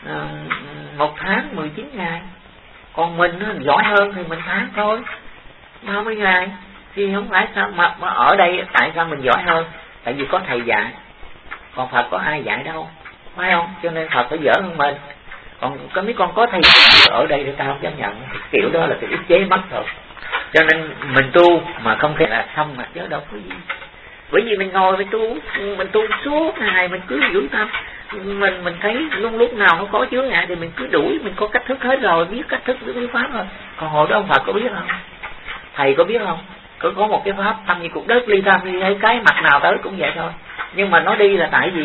1 tháng 19 ngày. Còn mình nó giỏi hơn thì mình tháng thôi, 30 ngày. Thì không phải sao mà ở đây tại sao mình giỏi hơn? Tại vì có thầy dạy. Còn Phật có ai dạy đâu, phải không? Cho nên Phật phải dở hơn mình. Còn có mấy con có thầy ở đây thì tao không chấp nhận. Kiểu đó là cái ức chế mất rồi. Cho nên mình tu mà không thể là xong mà chứ đâu có gì. Bởi vì mình ngồi mình tu suốt ngày, mình cứ giữ tâm, mình thấy lúc nào nó có chướng ngại thì mình cứ đuổi, mình có cách thức hết rồi, biết cách thức biết pháp rồi. Còn hồi đó ông Phật có biết không? Thầy có biết không? Có một cái pháp tâm như cục đất, ly tham ly hay cái mặt nào tới cũng vậy thôi. Nhưng mà nó đi là tại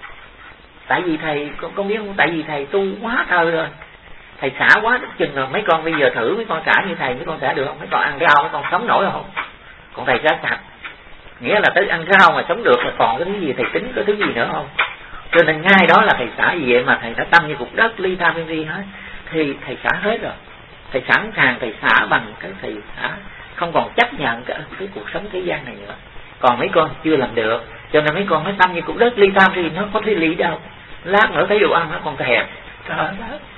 vì thầy con biết không? Tại vì thầy tu quá trời rồi, thầy xả quá đất chừng rồi. Mấy con bây giờ thử mấy con xả như thầy, mấy con xả được không? Mấy con ăn rau mấy con sống nổi không? Còn thầy xả sạch, nghĩa là tới ăn rau mà sống được, mà còn cái thứ gì thầy tính có thứ gì nữa không? Cho nên ngay đó là thầy xả gì vậy mà thầy đã tâm như cục đất, ly tham ly ly hết, thì thầy xả hết rồi. Thầy sẵn sàng thầy xả bằng cái thầy xả, không còn chấp nhận cái cuộc sống thế gian này nữa. Còn mấy con chưa làm được, cho nên mấy con mới tâm như cục đất, ly tham thì nó có thấy ly đâu. Lát nữa thấy đồ ăn nó còn thèm, trời ơi.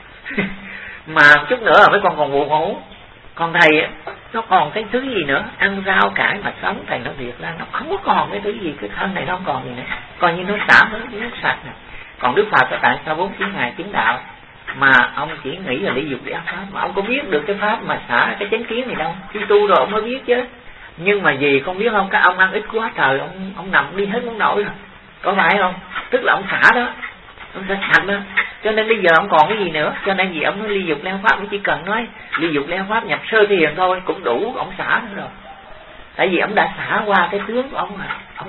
Mà chút nữa là mấy con còn buồn ngủ. Còn thầy nó còn cái thứ gì nữa, ăn rau cải mà sống, thầy nó việc ra nó không có còn cái thứ gì, cái thân này nó không còn gì nữa, coi như nó xả hết, nó sạch nè. Còn Đức Phật tại sao 49 ngày chứng đạo mà ông chỉ nghĩ là lý dục để áp pháp, mà ông có biết được cái pháp mà xả cái chánh kiến này đâu. Khi tu rồi ông mới biết chứ. Nhưng mà gì không biết không, các ông ăn ít quá trời, ông nằm đi hết muốn nổi rồi, có phải không? Tức là ông xả đó, ông sẽ sạch đó. Cho nên bây giờ ông còn cái gì nữa. Cho nên vì ông nói ly dục leo pháp, ông chỉ cần nói ly dục leo pháp nhập sơ thiền thôi cũng đủ, ông xả nữa rồi. Tại vì ông đã xả qua cái tướng của ông rồi. Ông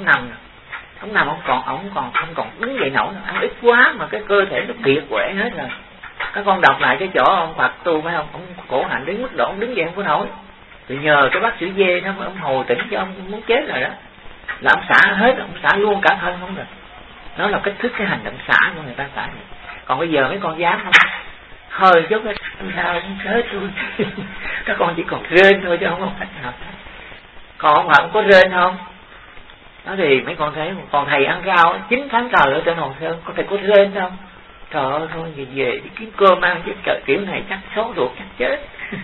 nằm ông còn không còn đứng dậy nổi, ăn ít quá mà cái cơ thể nó kiệt quệ hết rồi. Các con đọc lại cái chỗ ông Phật tu phải không? Ông khổ hạnh đến mức độ ông đứng dậy không có nổi. Thì nhờ cái bác sĩ dê đó ông hồi tỉnh cho ông muốn chết rồi đó. Là ông xả hết, ông xả luôn cả thân không rồi. Nó là cách thức cái hành động xả của người ta xả này. Còn bây giờ mấy con dám không? Hơi chút cái sao cũng chết luôn. Các con chỉ còn rên thôi chứ không có cách nào. Còn ông Phật có rên không? Đó thì mấy con thấy, còn thầy ăn rau 9 tháng trời ở trên Hòn Sơn, có thầy có rên không? Trời ơi thôi về đi kiếm cơm ăn chứ kiểu này chắc sốt ruột chắc chết.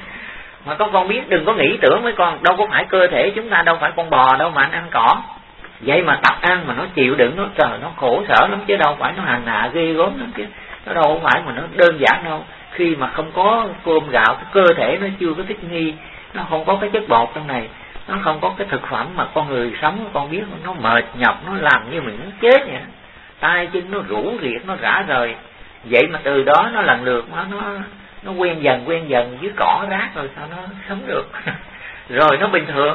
Mà con biết đừng có nghĩ tưởng mấy con, đâu có phải cơ thể chúng ta đâu phải con bò đâu mà ăn cỏ. Vậy mà tập ăn mà nó chịu đựng, nó trời nó khổ sở lắm chứ đâu phải nó hành hạ ghê gớm lắm chứ. Nó đâu phải mà nó đơn giản đâu. Khi mà không có cơm gạo, cái cơ thể nó chưa có thích nghi, nó không có cái chất bột trong này, nó không có cái thực phẩm mà con người sống, con biết nó mệt nhọc, nó làm như mình muốn chết vậy. tay chân nó rũ riệt, nó rã rời. Vậy mà từ đó nó lần lượt nó quen dần dưới cỏ rác rồi sao nó sống được. Rồi nó bình thường.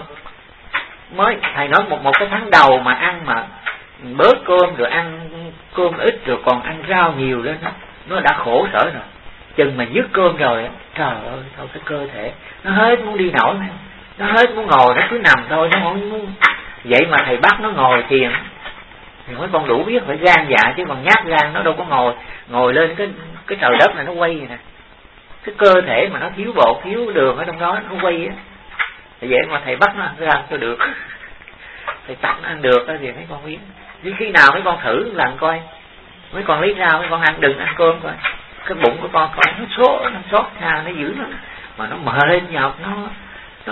Mới thầy nói một cái tháng đầu mà ăn mà bớt cơm rồi ăn cơm ít rồi còn ăn rau nhiều lên đó, nó đã khổ sở rồi. Chừng mà dứt cơm rồi, trời ơi thôi cái cơ thể nó hết muốn đi nổi, nó hết muốn ngồi, nó cứ nằm thôi, nó không muốn. Vậy mà thầy bắt nó ngồi thiền thì mấy con đủ biết phải gan dạ, chứ còn nhát gan nó đâu có ngồi lên cái trời đất này nó quay vậy nè. Cái cơ thể mà nó thiếu bột thiếu đường ở trong đó nó quay á. Thì vậy mà thầy bắt nó ăn ra cho được. Thầy tập nó ăn được thì mấy con biết. Chứ khi nào mấy con thử lần coi, mấy con lấy rau mấy con ăn, đừng ăn cơm coi. Cái bụng của con coi nó sốt sao nó dữ lắm. Mà nó mệt nhọc, nó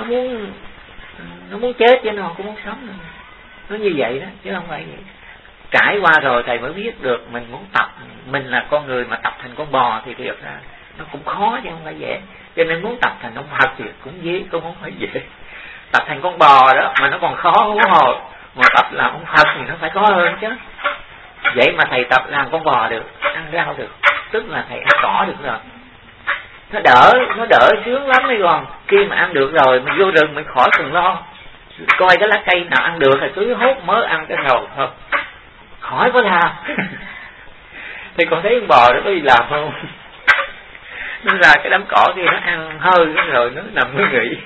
muốn chết chứ nó không muốn sống nữa. Nó như vậy đó chứ không phải vậy. Trải qua rồi thầy mới biết được mình muốn tập, mình là con người mà tập thành con bò thì thiệt ra nó cũng khó chứ không phải dễ. Cho nên muốn tập thành ông Phật thì cũng dễ, cũng không phải dễ. tập thành con bò đó mà nó còn khó hú hồ, mà tập làm ông Phật thì nó phải khó hơn chứ. Vậy mà thầy tập làm con bò được, ăn rau được, tức là thầy ăn cỏ được rồi. Nó đỡ sướng lắm đấy còn. Khi mà ăn được rồi mình vô rừng mình khỏi cần lo coi cái lá cây nào ăn được thì cứ hốt mớ ăn cái rồi thôi, khỏi có làm. Thì còn thấy con bò đó có gì làm không? Nó ra cái đám cỏ kia nó ăn hơi rồi nó nằm nó nghỉ.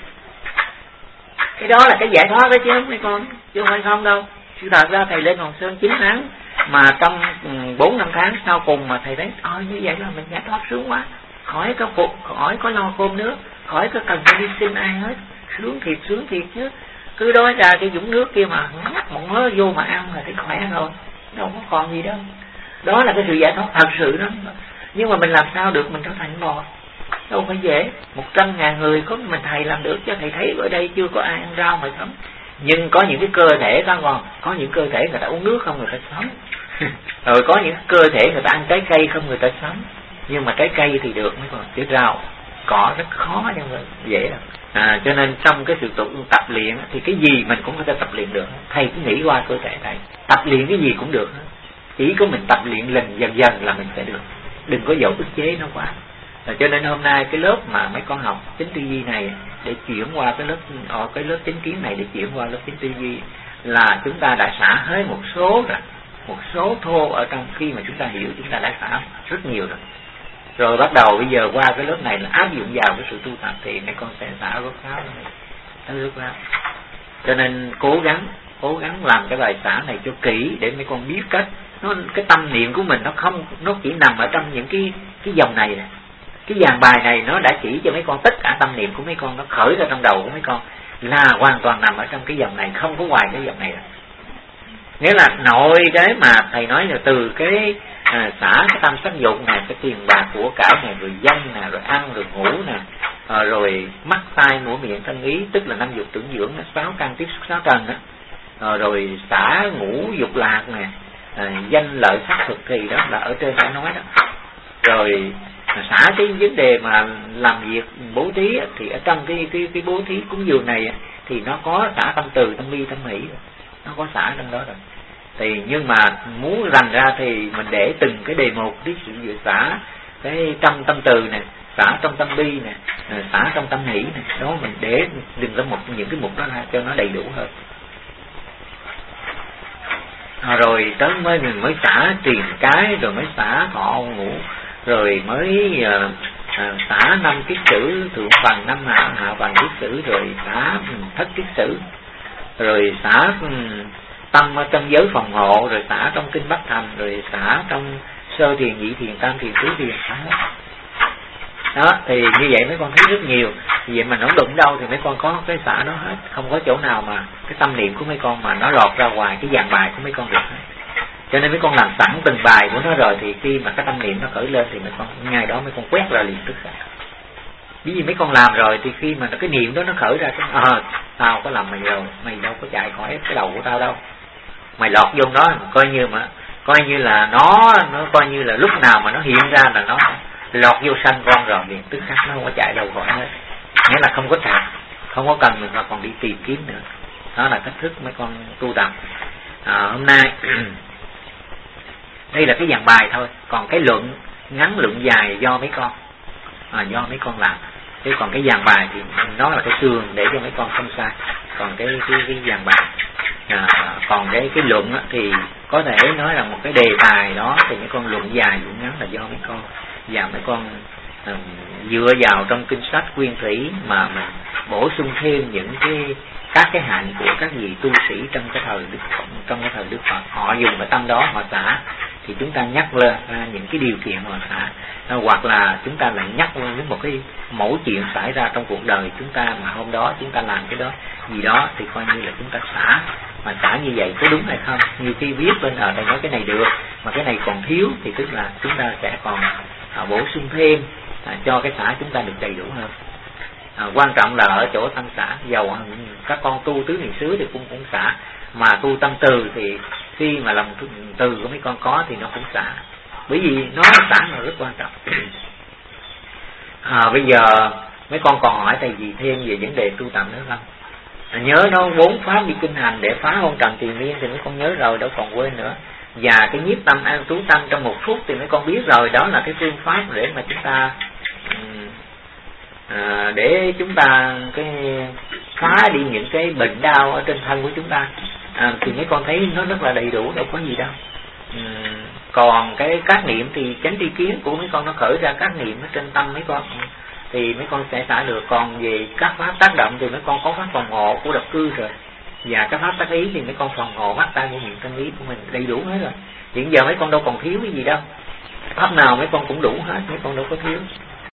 Cái đó là cái giải thoát đó chứ mấy con, chứ không phải không đâu. Chứ thật ra thầy lên Hòn Sơn 9 tháng mà trong 4-5 tháng sau cùng mà thầy thấy như vậy là mình giải thoát sướng quá, khỏi có phục, khỏi có lo cơm nước, khỏi có cần phải đi xin ai hết, sướng thiệt chứ. Cứ đói ra cái dũng nước kia mà ngắt một mớ vô mà ăn là thấy khỏe rồi, đâu có còn gì đâu. Đó là cái sự giải thoát thật sự đó. Nhưng mà mình làm sao được mình trở thành bò, đâu phải dễ. 100.000 người có mình thầy làm được, chứ thầy thấy ở đây chưa có ai ăn rau mà sống. Nhưng có những cái cơ thể đó còn, có những cơ thể người ta uống nước không người ta sống. Rồi có những cơ thể người ta ăn trái cây không người ta sống. Nhưng mà trái cây thì được, mấy con, chứ rau cỏ rất khó nhưng mà dễ đâu. Cho nên trong cái sự tập luyện thì cái gì mình cũng có thể tập luyện được. Thầy cứ nghĩ qua cơ thể thầy, tập luyện cái gì cũng được. Chỉ có mình tập luyện dần dần là mình sẽ được. Đừng có dẫu ức chế nó quá. Cho nên hôm nay cái lớp mà mấy con học chính tư duy này để chuyển qua cái lớp chính kiến này để chuyển qua lớp chính tư duy là chúng ta đã xả hết một số rồi, một số thô ở trong khi mà chúng ta hiểu chúng ta đã xả rất nhiều rồi. Rồi bắt đầu bây giờ qua cái lớp này là áp dụng vào cái sự tu tập thì mấy con sẽ xả rốt ráo. Cho nên cố gắng làm cái bài xả này cho kỹ để mấy con biết cách cái tâm niệm của mình nó chỉ nằm ở trong những cái dòng này nè. Cái dàn bài này nó đã chỉ cho mấy con tất cả tâm niệm của mấy con nó khởi ra trong đầu của mấy con là hoàn toàn nằm ở trong cái dòng này, không có ngoài cái dòng này. Nghĩa là nội cái mà thầy nói là từ cái xả cái tâm sắc dục này, cái tiền bạc của cải này, rồi danh nè, rồi ăn rồi ngủ nè, rồi mắt tai mũi miệng thân ý, tức là 5 dục tưởng dưỡng, 6 căn tiếp xúc 6 trần đó, rồi xả ngũ dục lạc nè, danh lợi sắc thực thì đó là ở trên đã nói đó. Rồi xả cái vấn đề mà làm việc bố thí thì ở trong cái bố thí cúng dường này thì nó có xả tâm từ, tâm bi, tâm hỷ, nó có xả trong đó rồi. Thì nhưng mà muốn rành ra thì mình để từng cái đề mục ví dụ như xả cái trong tâm từ này, xả trong tâm bi này, xả trong tâm hỷ này, đó mình để đừng có những cái mục đó ra cho nó đầy đủ hơn. Rồi tới mình mới xả tiền cái, rồi mới xả thọ ngũ, rồi mới xả 5 kiết sử thượng phần, 5 hạ phần kiết sử, rồi xả thất kiết sử, rồi xả tâm ở trong giới phòng hộ, rồi xả trong kinh Bát Thành, rồi xả trong sơ thiền, nhị thiền, tam thiền, tứ thiền, xả hết. Đó thì như vậy mấy con thấy rất nhiều. Vậy mà nó đụng đâu thì mấy con có cái xả đó hết, không có chỗ nào mà cái tâm niệm của mấy con mà nó lọt ra ngoài cái dàn bài của mấy con được hết. Cho nên mấy con làm sẵn từng bài của nó rồi thì khi mà cái tâm niệm nó khởi lên thì mấy con ngay đó mấy con quét ra liền tức khắc. Bởi vì mấy con làm rồi thì khi mà cái niệm đó nó khởi ra tao có làm mày rồi, mày đâu có chạy khỏi cái đầu của tao đâu, mày lọt vô đó coi như là nó coi như là lúc nào mà nó hiện ra là nó lọt vô sanh con rồi liền tức khắc, nó không có chạy đâu khỏi hết. Nghĩa là không có chạy, không có cần mình mà còn đi tìm kiếm nữa. Đó là cách thức mấy con tu tập. Hôm nay đây là cái dàn bài thôi, còn cái luận ngắn luận dài do mấy con làm. Chứ còn cái dàn bài thì nó là cái xương để cho mấy con không sai. Còn cái dàn bài còn cái luận thì có thể nói là một cái đề tài đó thì mấy con luận dài luận ngắn là do mấy con, và mấy con dựa vào trong kinh sách Nguyên Thủy mà mình bổ sung thêm những các cái hạnh của các vị tu sĩ trong cái thời Đức Phật, họ dùng cái tâm đó họ xả thì chúng ta nhắc lên những cái điều kiện họ xả, hoặc là chúng ta lại nhắc lên với một cái mẫu chuyện xảy ra trong cuộc đời chúng ta mà hôm đó chúng ta làm cái đó gì đó thì coi như là chúng ta xả. Mà xả như vậy có đúng hay không? Nhiều khi viết lên thầy nói cái này được mà cái này còn thiếu thì tức là chúng ta sẽ còn bổ sung thêm cho cái xả chúng ta được đầy đủ hơn. Quan trọng là ở chỗ tâm xả, dầu các con tu tứ niệm xứ thì cũng xả, mà tu tâm từ thì khi mà lòng từ của mấy con có thì nó cũng xả, bởi vì nó xả là rất quan trọng. Bây giờ mấy con còn hỏi thầy gì thêm về vấn đề tu tập nữa không? Nhớ nó 4 pháp đi kinh hành để phá hôn trần triền miên thì mấy con nhớ rồi, đâu còn quên nữa. Và cái nhiếp tâm an trú tâm trong 1 phút thì mấy con biết rồi, đó là cái phương pháp để mà chúng ta cái phá đi những cái bệnh đau ở trên thân của chúng ta. Thì mấy con thấy nó rất là đầy đủ, đâu có gì đâu. Còn cái các niệm thì chánh tri kiến của mấy con nó khởi ra các niệm ở trên tâm mấy con, thì mấy con sẽ xả được. Còn về các pháp tác động thì mấy con có pháp phòng hộ của độc cư rồi, và các pháp tác ý thì mấy con phòng hộ mắt tai mũi miệng thân ý của mình đầy đủ hết rồi. Hiện giờ mấy con đâu còn thiếu cái gì đâu, pháp nào mấy con cũng đủ hết, mấy con đâu có thiếu.